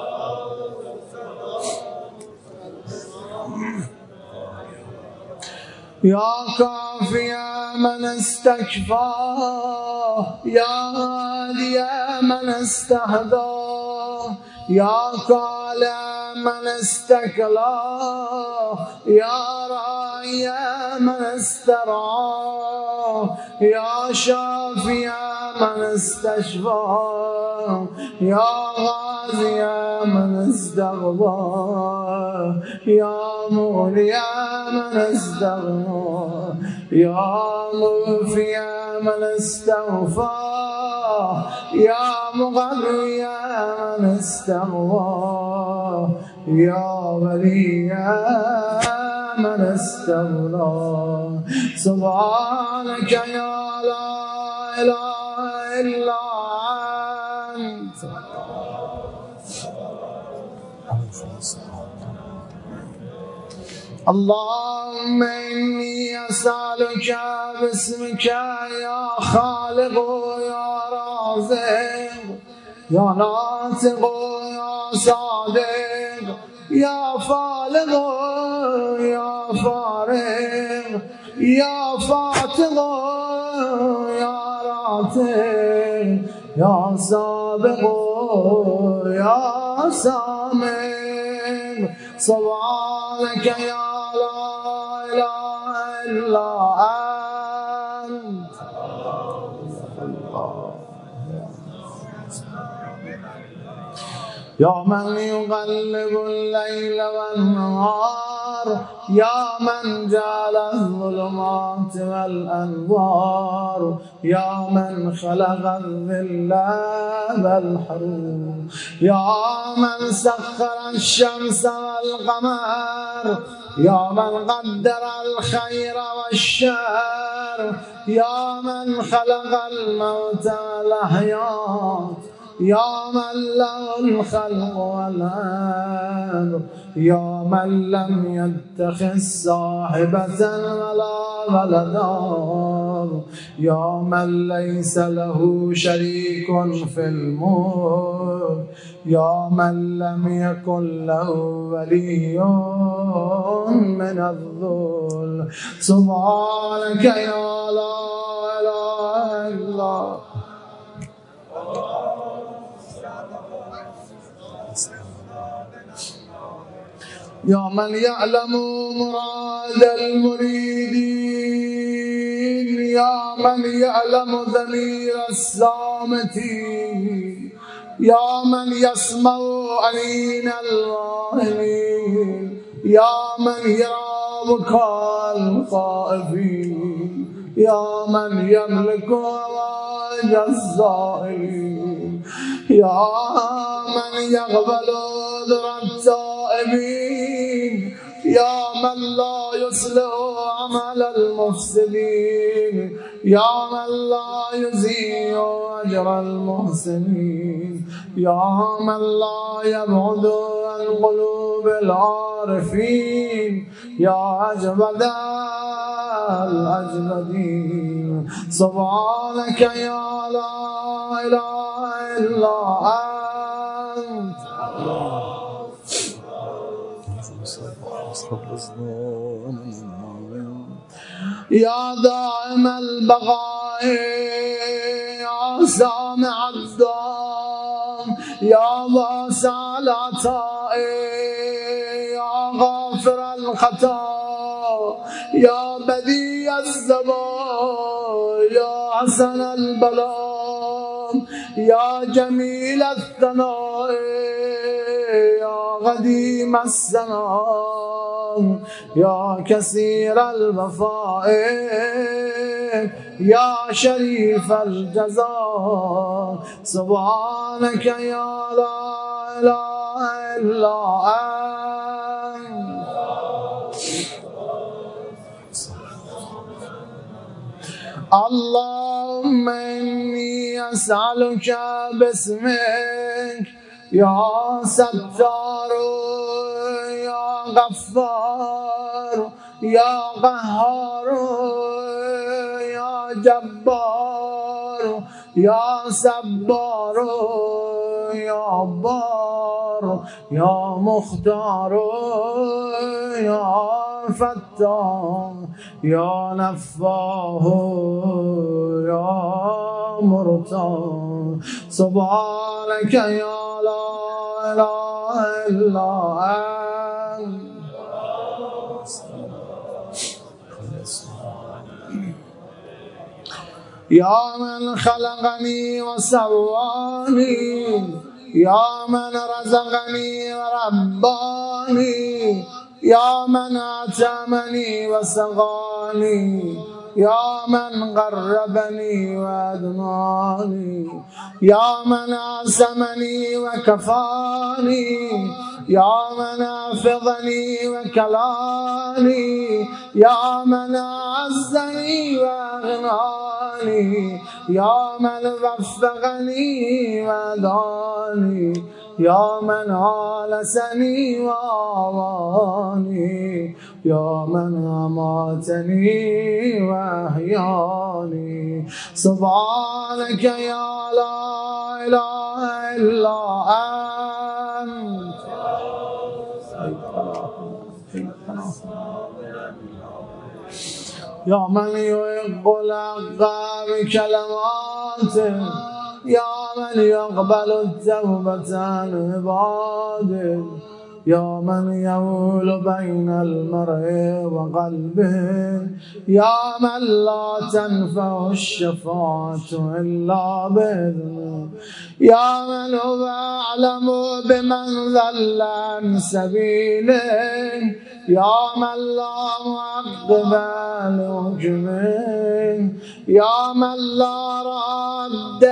يا كافي من استكفى، يا هادي من استهدى، يا كالع من استكلى، يا راعي من استرعى، يا شافي من استشفى، يا غازي من استغفى، يا مغني من استغنى، يا موفي من استوفى، يا مغني من استغوى، يا ولي من استولى. سبحانك يا لا إله إلا أنت. اللهم إني أسألك باسمك يا خالق يا رازق يا ناطق يا صادق يا فالق يا فارق يا فاتق يا راتق يا سابق يا سامق. سبحانك يا لا إله إلا أنت. يا من يقلب الليل والنهار، يا من جعل الظلمات والأنوار، يا من خلق الظل والحرور، يا من سخر الشمس والقمر، يا من قدر الخير والشر، يا من خلق الموت والأحياء، يا من له الخلق والأمر، يا من لم يتخذ صاحبة ولا ولدا، يا من ليس له شريك في الملك، يا من لم يكن له ولي من الذل. سبحانك يا لا إله إلا الله. يا من يعلم مراد المريدين، يا من يعلم ضمير الصامتين، يا من يسمع أنين الراحمين، يا من يرى بكاء الخائفين، يا من يملك هوائج الزائرين، يا من يقبل عذر التائبين، يا من لا يصلح عمل المفسدين، يا من لا يزيء أجر المحسنين، يا من لا يبعد عن قلوب العارفين، يا أجود الأجودين. سبحانك يا لا إله إلا أنت. يا دائم البقاء، يا سامع الدعاء، يا واسع العطاء، يا غافر الخطا، يا بديع الزمان، يا حسن البلاء، يا جميل الثناء، يا قديم السناء، يا كثير الوفاء، يا شريف الجزاء. سبحانك يا لا إله إلا أنت. اللهم إني أسألك باسمك يا ستار، يا غفار، يا قهار، يا جبار، يا صبار، يا بار، يا مختار، يا فتاح، يا نفاه، يا مرتاح. سبحانك يا لا إله إلا أنت. يا من خلقني وسواني، يا من رزقني ورباني، يا من أطعمني وسقاني، يا من قربني وأدناني، يا من عصمني وكفاني، يا من حفظني وكلاني، يا من أعزني وأغناني، يا من وفقني وهداني، يا من آلسني وآواني، يا من أماتني وأحياني. سبحانك يا لا إله إلا أنت. يا من يحب الحق بكلماته، يا من يقبل التوبة عن عباده، يا من يول بين المرء وقلبه، يا من لا تنفع الشفاعة إلا بإذنه، يا من هو أعلم بمن ضل عن سبيله، يا من لا معقب لحكمه، يا من لا رد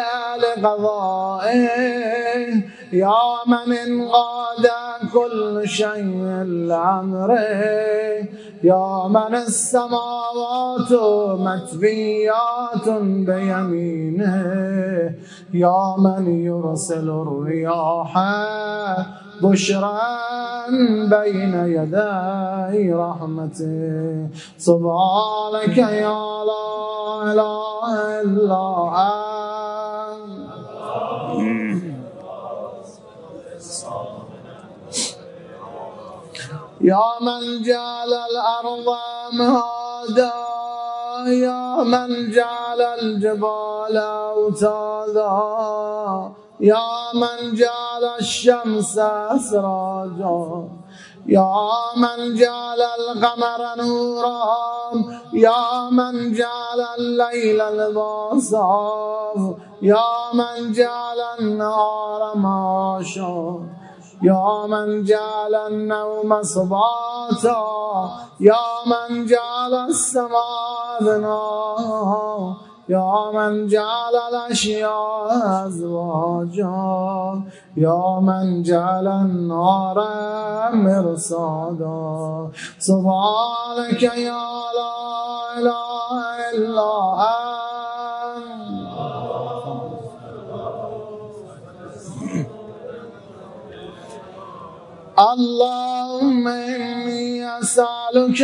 لقضائه، يا من انقاد كل شيء لأمره، يا من السماوات مطويات بيمينه، يا من يرسل الرياح بشرا بين يدي رحمته. سبحانك يا لا إله إلا أنت، يا من جعل الأرض مهادا، يا من جعل الجبال أوتادا، يا من جعل الشمس سراجا، يا من جعل القمر نورا، يا من جعل الليل لباسا، يا من جعل النهار معاشا، يا من جعل النوم سباتا، يا من جعل السماء بناء، يا من جعل الأشياء أزواجا، يا من جعل النار مرصادا. سبحانك يا لا إله إلا أنت. اللهم إني أسألك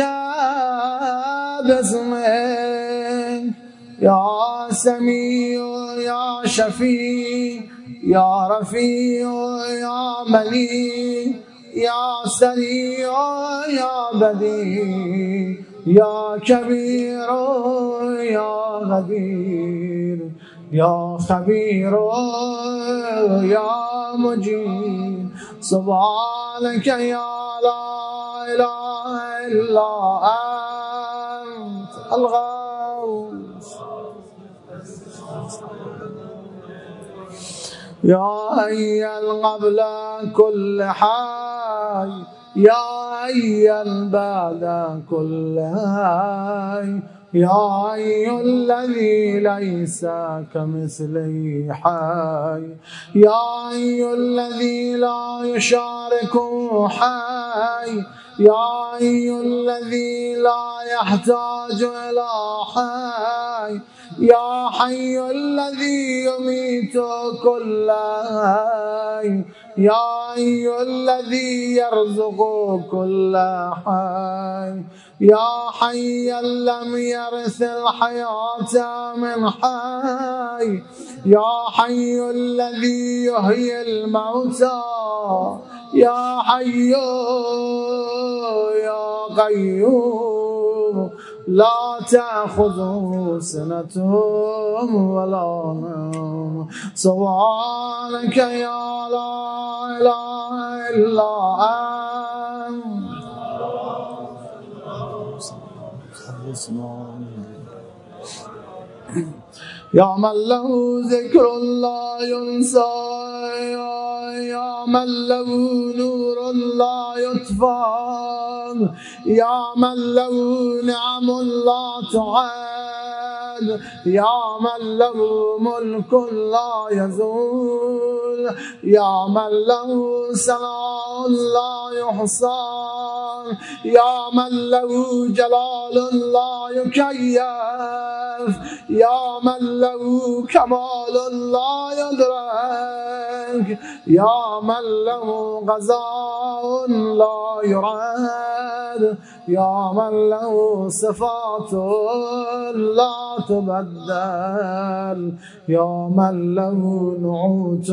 باسمك يا سميع يا شفيع يا رفيع يا مليك يا سريع يا بديع يا كبير يا غدير يا خبير يا مجيب. سبحانك يا لا إله إلا أنت الغوث. يا حي قبل كل حي، يا حي بعد كل حي، يا حي الذي ليس كمثله حي، يا حي الذي لا يشارك حي، يا حي الذي لا يحتاج إلى حي، يا حي الذي يميت كل حي، يا حي الذي يرزق كل حي، يا حيا لم يرث الحياة من حي، يا حي الذي يحيي الموتى، يا حي يا قيوم لا تأخذه سنة ولا نوم. سبحانك يا لا إله إلا أنت. يا من له ذكر لا ينسى، يا من له نور لا يطفى، يا من له نعم لا تعاد، يا من له ملك لا يزول، يا من له ثناء لا يحصى، يا من له جلال لا يكيف، يا من له كمال لا يدرك، يا من له غزاء لا يراد، يا من له صفات لا تبدل، يا من له نعوت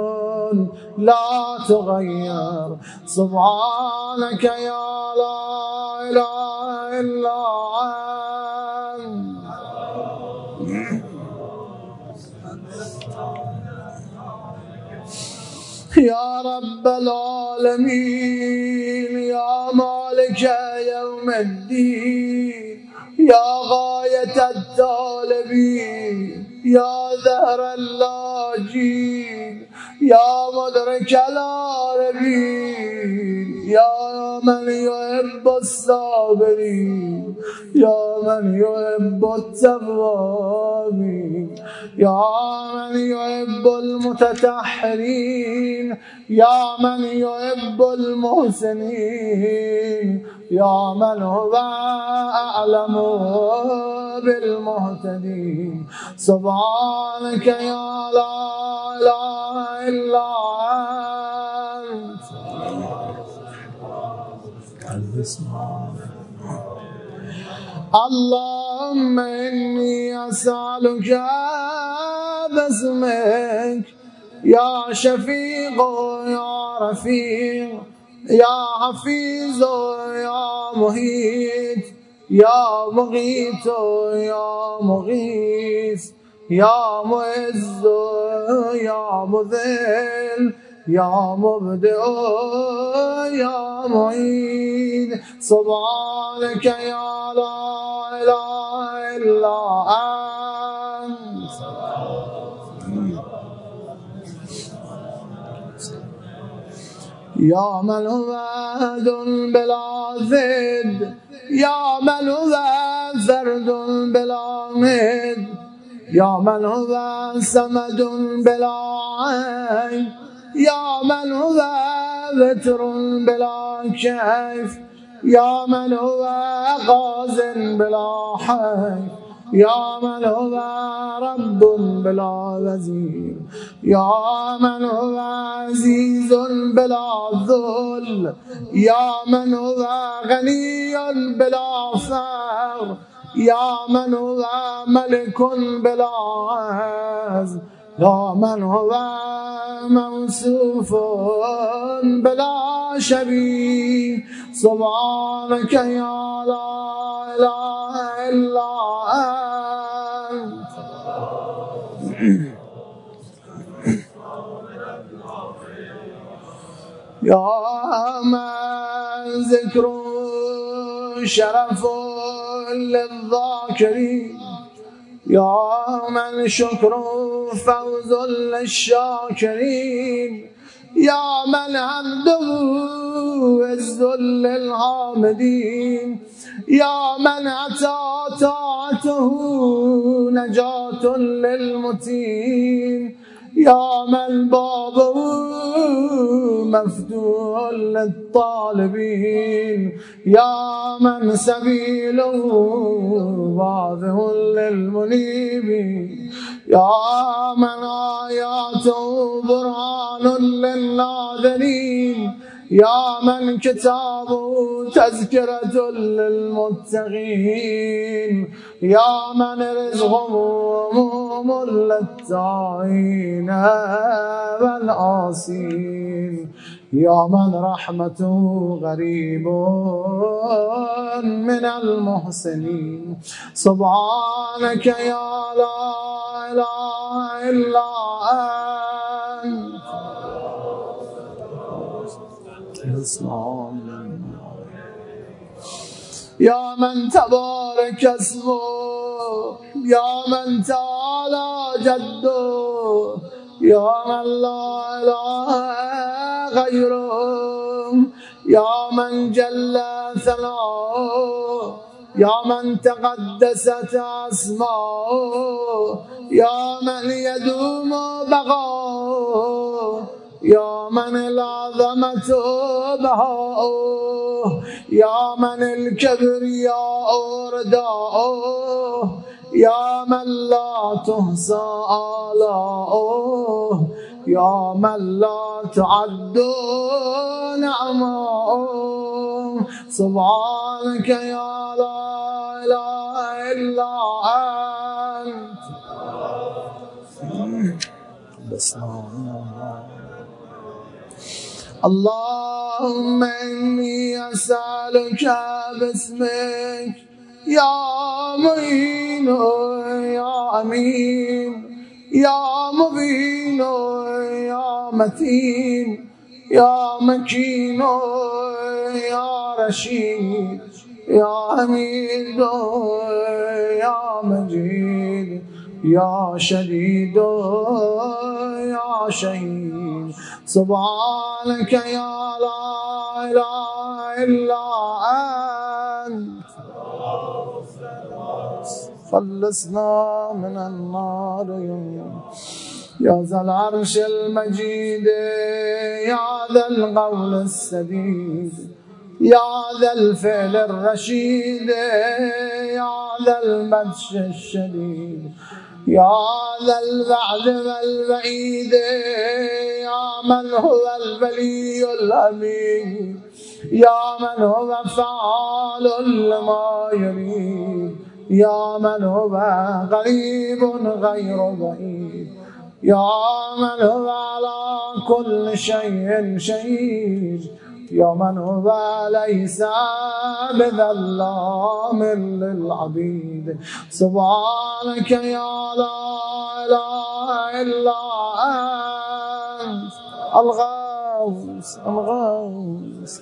لا تغير. سبحانك يا لا إله إلا أنت. يا رب لا العالمين يا مالك يوم الدين يا غاية الطالبين يا ذهر اللاجين يا مدرك العارفين يا من يحب الصابرين يا من يحب التوابين يا من يحب المتطهرين يا من يحب المحسنين يا من هو أعلم بالمهتدين سبحانك يا لا إله إلا أنت اللهم إني أسألك باسمك يا شفيق يا رفيق يا حفيظ يا مهيت يا مغيث يا مغيث يا معز يا مذل يا مبدئ يا معيد سبحانك يا لا إله إلا أنت يا من هو أحد بلا ضد يا من هو فرد بلا ند يا من هو صمد بلا عين يا من هو وتر بلا كيف يا من هو غاز بلا حيف يا من هو رب بلا وزير يا من هو عزيز بلا ذل يا من هو غني بلا فقر يا من هو ملك بلا عز يا من هو موصوف بلا شبيه سبحانك يا لا إله إلا أنت يا من ذكر شرف للذاكرين يا من شكر فوز للشاكرين يا من حمده عز للحامدين يا من أتى طاعته نجاة للمتين يا من بابه مفتوح للطالبين يا من سبيله واضح للمنيبين يا من آياته برهان للناظرين يا من كتابه تذكرة للمتقين يا من رزقه للتائين والعاصين يا من رحمته غريب من المحسنين سبحانك يا لا إله إلا أنت يا من تبارك اسمه يا من تعالى جده يا من لا إله غيره يا من جل ثناؤه يا من تقدست أسماؤه يا من يدوم بقاؤه يا من العظمة بهاؤه يا من الكبرياء رداؤه يا من لا تحصى آلاؤه يا من لا تعد نعماؤه سبحانك يا لا إله إلا أنت اللهم إني أسألك باسمك يا معين يا أمين يا مبين يا متين يا مكين يا رشيد يا حميد يا مجيد يا شديد يا شهيد سبحانك يا لا إله إلا أنت خلصنا من النار يا ذا العرش المجيد يا ذا القول السديد يا ذا الفعل الرشيد يا ذا البطش الشديد يا ذا الوعد والوعيد يا من هو الولي الأمين يا من هو فعال لما يريد يا من هو قريب غير بعيد يا من هو على كل شيء شهيد يا من هو ليس بظلام للعبيد سبحانك يا لا إله إلا أنت الغوث الغوث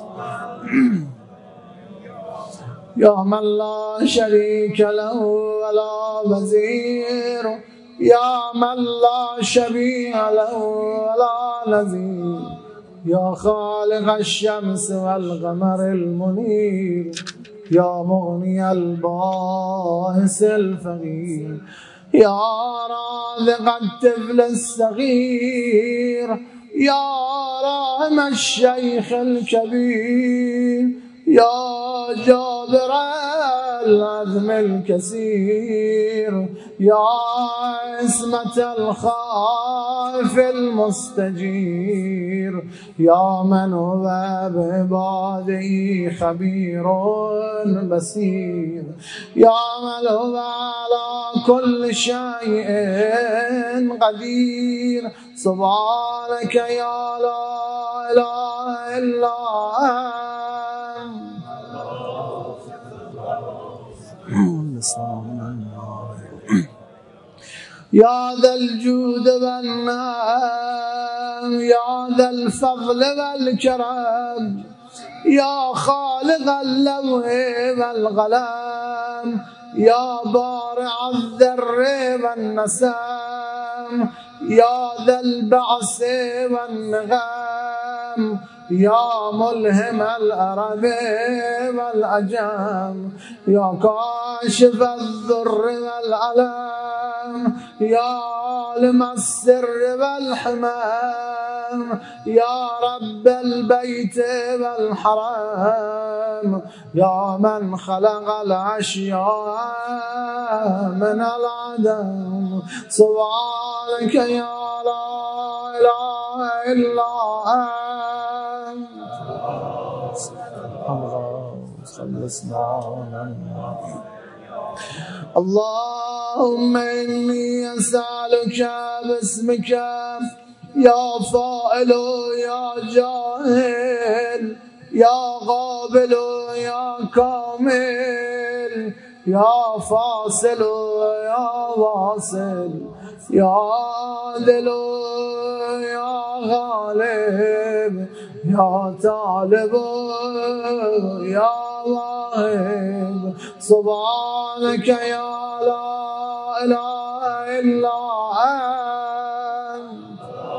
يا من لا شريك له ولا وزير يا من لا شبيه له ولا نظير يا خالق الشمس والقمر المنير يا مغني البائس الفقير يا رازق الطفل الصغير يا راحم الشيخ الكبير يا جابر العزم الكثير يا عصمة الخائف المستجير يا من هو بعباده خبير بصير يا من هو على كل شيء قدير سبحانك يا لا إله إلا يا ذا الجود والنعم يا ذا الفضل والكرم يا خالق اللوح والقلم يا بارع الذر والنسم يا ذا البعث والنغم يا ملهم الأرب والأجم يا كاشف الضر والألم يا عالم السر والحمام يا رب البيت والحرم يا من خلق الأشياء من العدم سبحانك يا لا إله إلا اللهم إني أسألك باسمك يا فاعل يا جاهل يا قابل يا كامل يا فاصل يا واصل يا عادل يا غالب يا طالب يا واهب سبحانك يا لا إله إلا أنت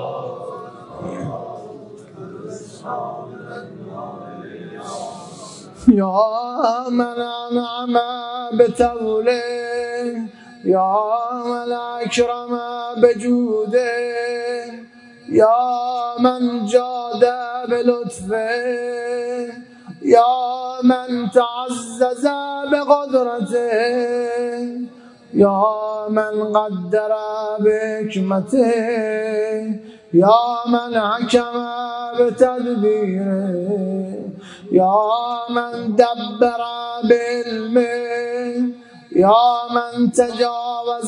يا من أنعم بتوله يا من أكرم بجوده يا من جاد بلطفه يا من تعزز بقدرته يا من قدر بحكمته يا من حكم بتدبيره يا من دبر بعلمه يا من تجاوز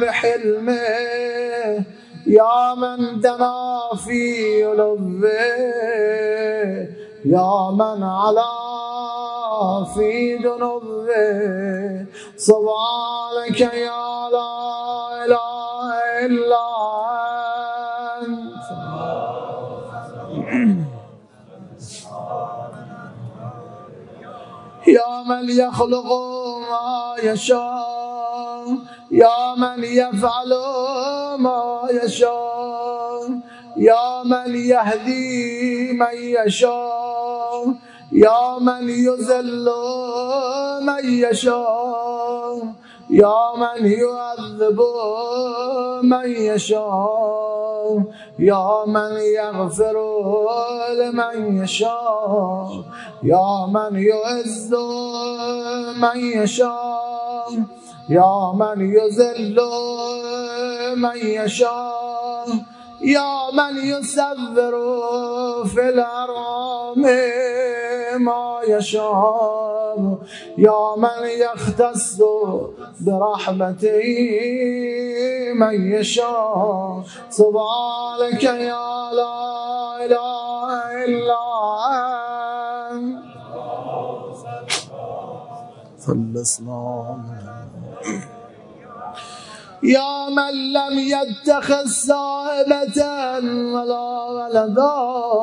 بحلمه يا من دنا في علوه يا من علا في دنوه سبحانك يا لا إله إلا أنت يا من يخلق ما يشاء يا من يفعل ما يشاء يا من يهدي من يشاء يا من يذل من يشاء يا من يعذب من يشاء يا من يغفر لمن يشاء يا من يعز من يشاء يا من يذل من يشاء يا من يسبر في الأرحام ما يشاء يا من يختص برحمته من يشاء سبحانك يا لا إله إلا أنت يا من لم يتخذ صاحبة ولا ولدا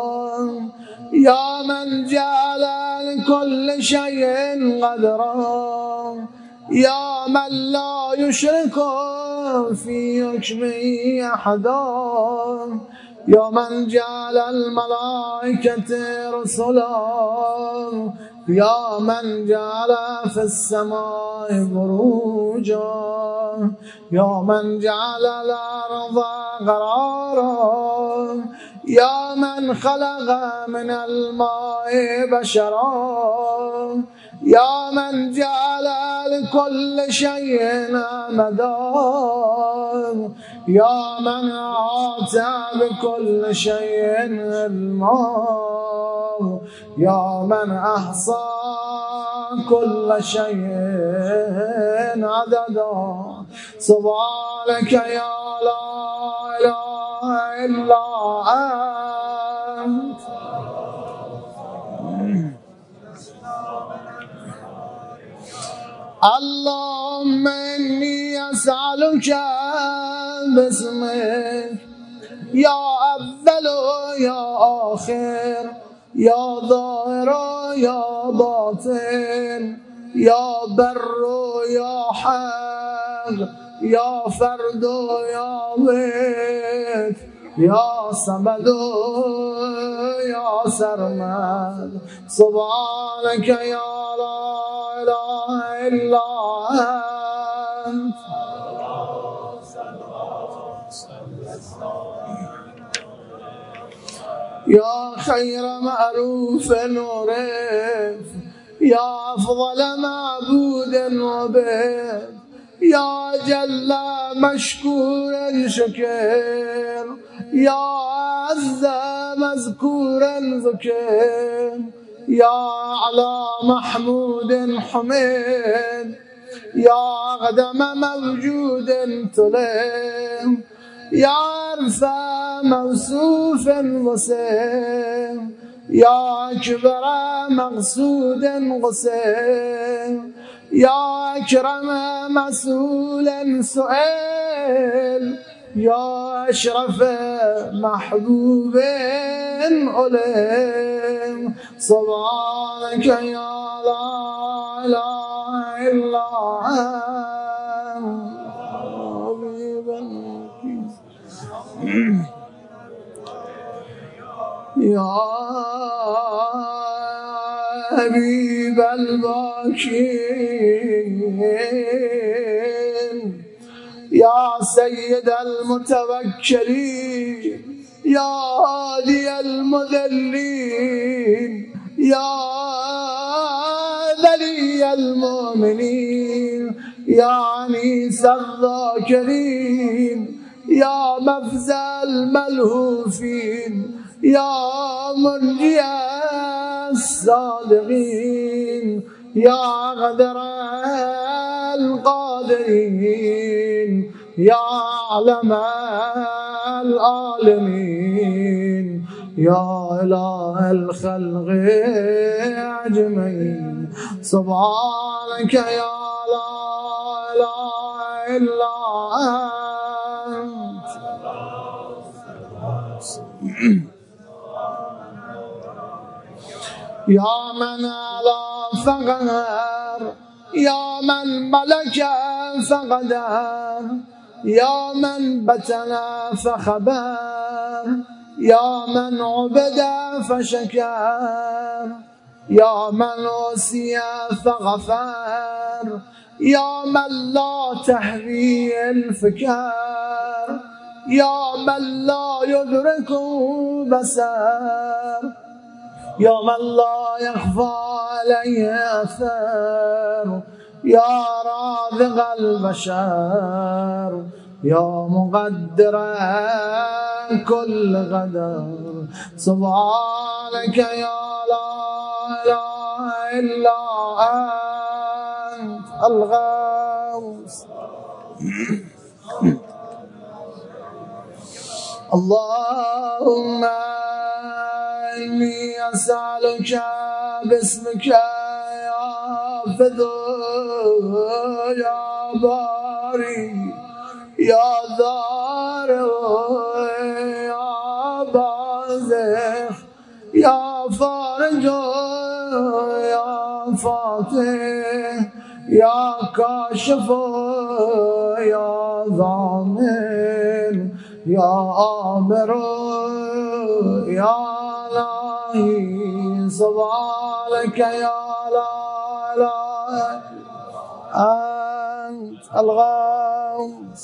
يا من جعل لكل شيء قدرا يا من لا يشرك في حكمه أحدا يا من جعل الملائكة رسلا يا من جعل في السماء بروجا يا من جعل الأرض قرارا يا من خلق من الماء بشرا يا من جعل لكل شيء أمدا يا من أعطى بكل شيء علما يا من أحصى كل شيء عددا سبحانك يا لا إله إلا أنت اللهم إني أسألك باسمك يا أول يا آخر يا ظاهر يا باطن يا بر يا حق يا فرد يا ضيف يا صمد يا سرمد سبحانك يا لا إله إلا أنت يا خير معروف ورف يا أفضل معبود وبيت يا جل مشكورا شكر يا عز مذكورا ذكر يا أعلى محمود حميد يا أقدم موجود تلم يا أرفع موصوف وسيم يا أكبر مقصود قسيم يا أكرم مسؤول سؤال يا أشرف محبوب ألم سبحانك يا لا إله إلا أنت يا حبيب الباكين يا سيد المتوكلين يا هادي المذلين يا ولي المؤمنين يا أنيس الذاكرين يا مفزع الملهوفين يا منجي الصادقين يا قدر القادرين يا أعلم العالمين يا إله الخلق أجمعين سبحانك يا لا إله إلا أنت يا من على فقهر يا من ملك فقدر يا من بتن فخبر يا من عبد فشكر يا من أوصي فغفر يا من لا تهوي الفكر يا من لا يدرك بصر يا من لا يخفى عليه أثر يا رازق البشر يا مقدر كل قدر سبحانك يا لا إله إلا أنت الغوث اللهم إني أسألك باسمك يا حافظ يا باري يا دار يا بازخ يا فارج يا فاتح يا كاشف يا ضامن يا آمر يا إلهي سبحانك يا لا إله أنت الغوث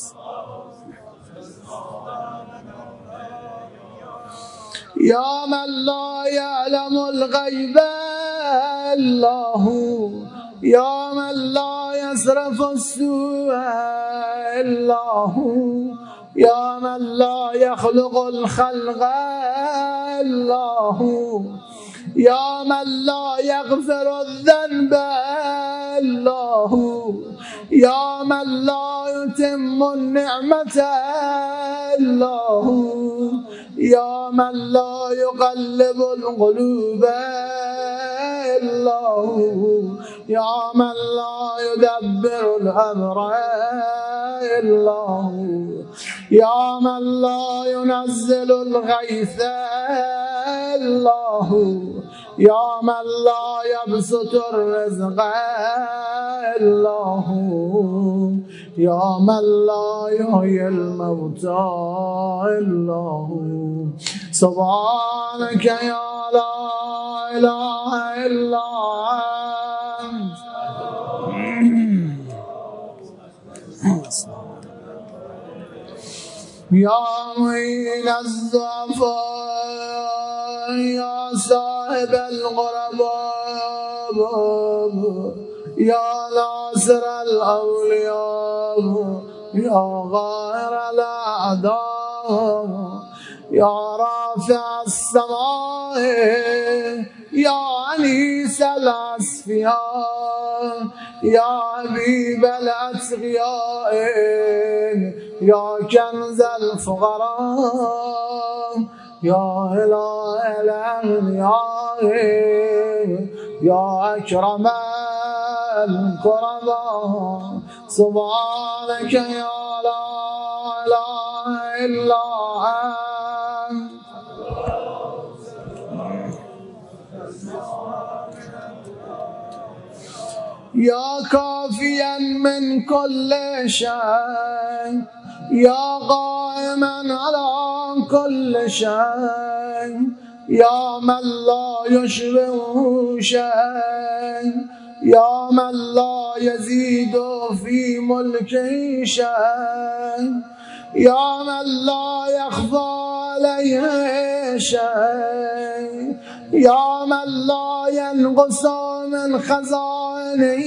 يا من لا يعلم الغيب إلا هو يا من لا يصرف السوء إلا هو يا من لا يخلق الخلق إلا هو يا من لا يغفر الذنب إلا هو يا من لا يتم النعمة إلا هو يا من لا يقلب القلوب إلا هو يا من لا يدبر الأمر إلا هو يا من لا ينزل الغيث إلا هو يا من لا يبسط الرزق إلا هو يا من لا يحيي الموتى إلا هو سبحانك يا لا إله إلا أنت يا معين الضعفاء يا صاحب الغرباء يا ناصر الأولياء يا غائر الأعداء يا رافع السماء يا أنيس الأصفياء يا حبيب الأتقياء يا كنز الفقراء يا إله الأغنياء يا أكرم الكرماء سبحانك يا لا إله إلا أنت يا كافيا من كل شيء يا قائما على كل شيء يا من لا يشبه شيء يا من لا يزيد في ملكه شيء يا من لا يخفى عليه شيء يا من لا ينقص من خزائنه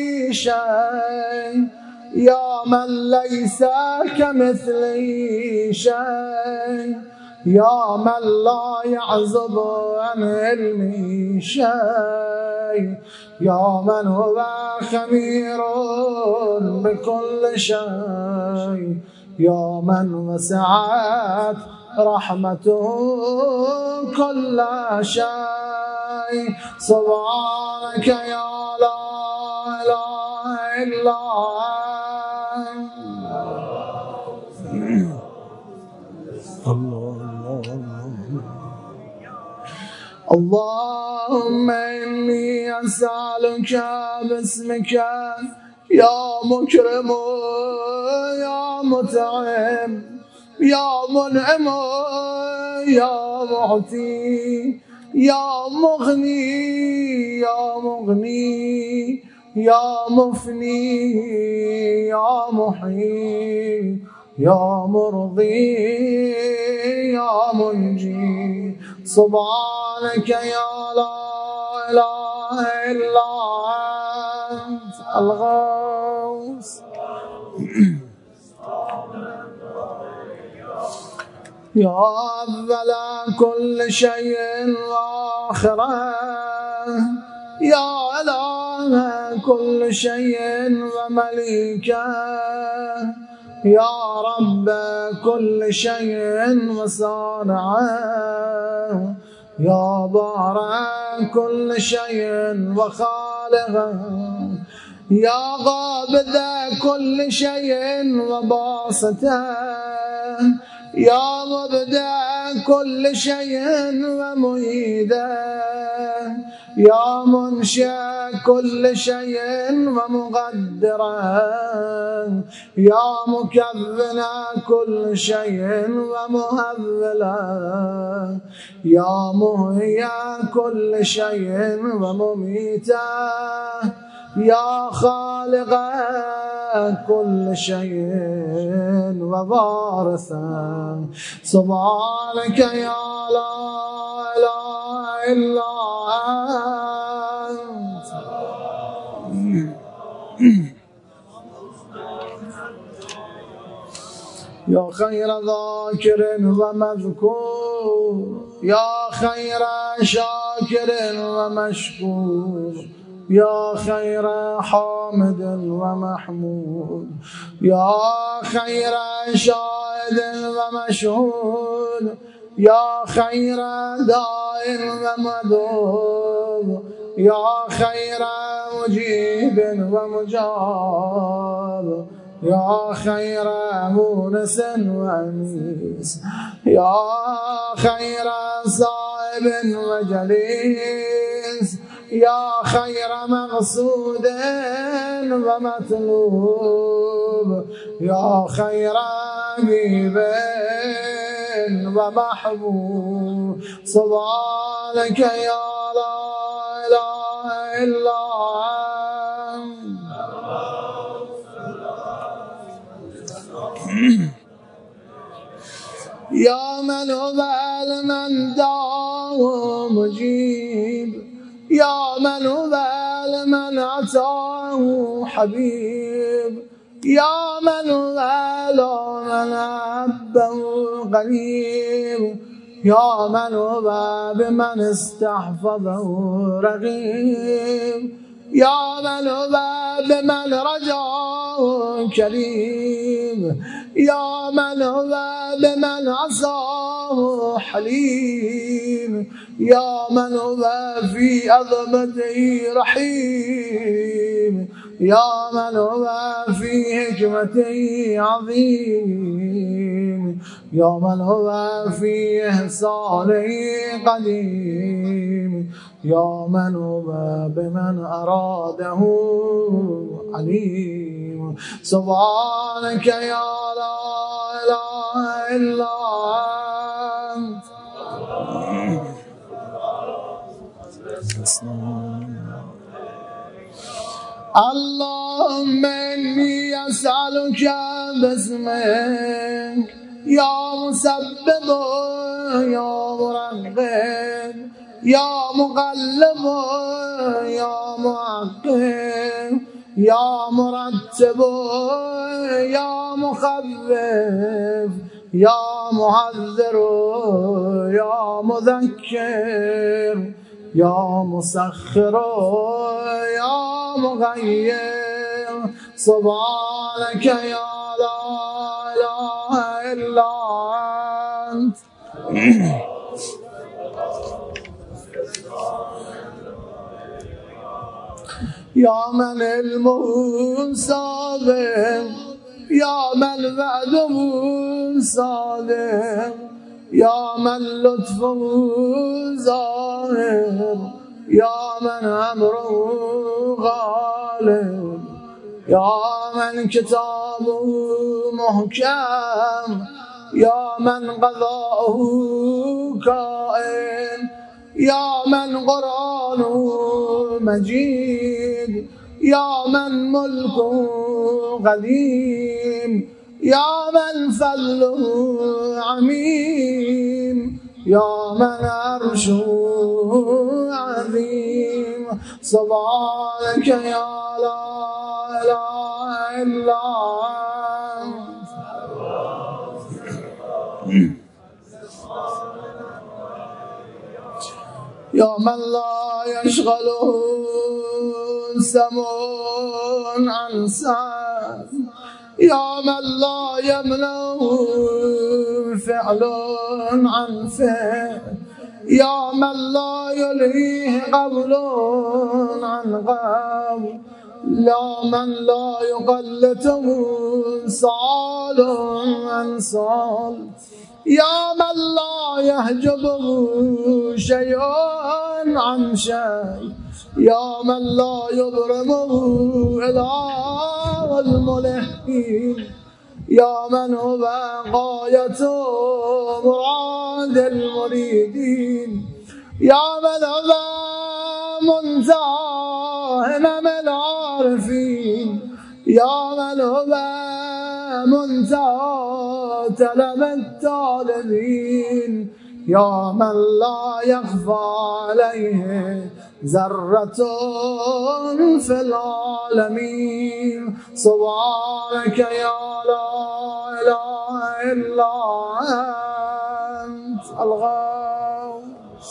شيء يا من ليس كمثله شيء يا من لا يعزب عن علمه شيء يا من هو خبير بكل شيء يا من وسعت رحمته كل شيء سبحانك يا لا إله إلا أنت اللهم إني أسألك باسمك يا مكرم يا مطعم يا منعم يا معطي يا مغني يا مغني يا مفني يا محيي يا مرضي يا منجي سبحانك يا لا إله إلا أنت الغوث يا أول كل شيء وآخره يا إله كل شيء ومليكه يا رب كل شيء وصانعه يا بارئ كل شيء وخالقه يا قابض كل شيء وباسطه يا مبدع كل شيء ومعيده يا منشأ كل شيء ومقدره يا مكون كل شيء ومهوله يا مهيئ كل شيء ومميته يا خالق كل شيء ووارثا سبحانك يا لا إله إلا أنت يا خير ذاكر ومذكور يا خير شاكر ومشكور يا خير حامد ومحمود يا خير شاهد ومشهود يا خير داع ومدعو يا خير مجيب ومجاب يا خير مونس وأنيس يا خير صائب وجليس يا خير مقصود ومطلوب يا خير حبيب ومحبوب سبحانك يا لا إله إلا أنت يا من هو المن دعاه مجيب يا من هو المن أتاه حبيب يا من هو من أحبه قريب يا من هو بمن استحفظه رقيب يا من هو بمن رجاه كريم يا من هو بمن عصاه حليم يا من هو في عظمته رحيم يا من هو في حكمته عظيم يا من هو في إحسانه قديم يا من هو بمن أراده عليم سبحانك يا لا إله إلا أنت اللهم إني أسألك باسمك يا مسبب يا مرغب يا مقلب يا معقب يا مرتب يا مخفف يا معذر يا مذكر يا مسخر يا مغير سبحانك يا لا إله إلا أنت يا من علمه سابق يا من وعده صادق يا من لطفه ظاهر يا من أمره غالب، يا من كتابه محكم، يا من قضاءه كائن، يا من قرآنه مجيد، يا من ملكه قديم، يا من فضله عميم، يا من عرشه عظيم. سبحانك يا لا إله إلا أنت. يا من لا يشغله سمع عن سمع، يا من لا يمنع فعل عن فعل، يا من لا يلهيه قول عن قول، يا من لا يقلته سؤال عن سؤال، يا من لا يحجبه شيء عن شيء، يا من لا يبرمه إله الملحين، يا من هو غاية مراد المريدين، يا من هو منتهى همم العارفين، يا من هو منتهى طلب الطالبين، يا من لا يخفى عليه ذرة في العالمين. سبحانك يا لا إله إلا أنت الغوث.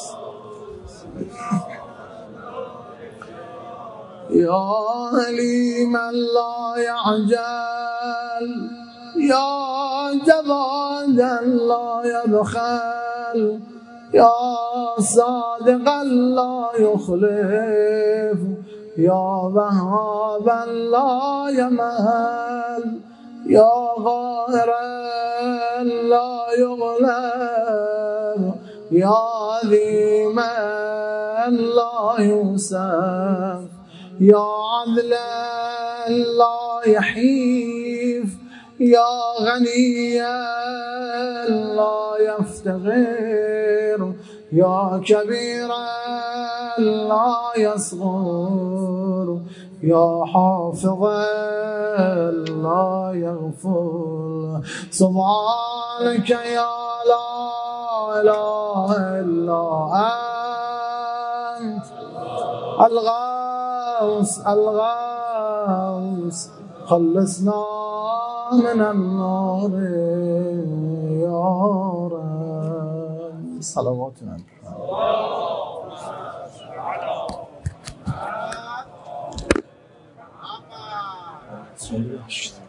يا حليما لا يعجل، يا جوادا لا يبخل، يا صادقا لا يخلف، يا وهابا لا يمل، يا غائرا لا يغلب، يا عظيما لا يوصف، يا عدلا لا يحيف، يا غنيا لا يفتقر، يا كبيرا لا يصغر، يا حافظا لا يغفر. سبحانك يا لا إله إلا أنت الغوث الغوث. خلصنا من النار يا رب. صلوات النبي.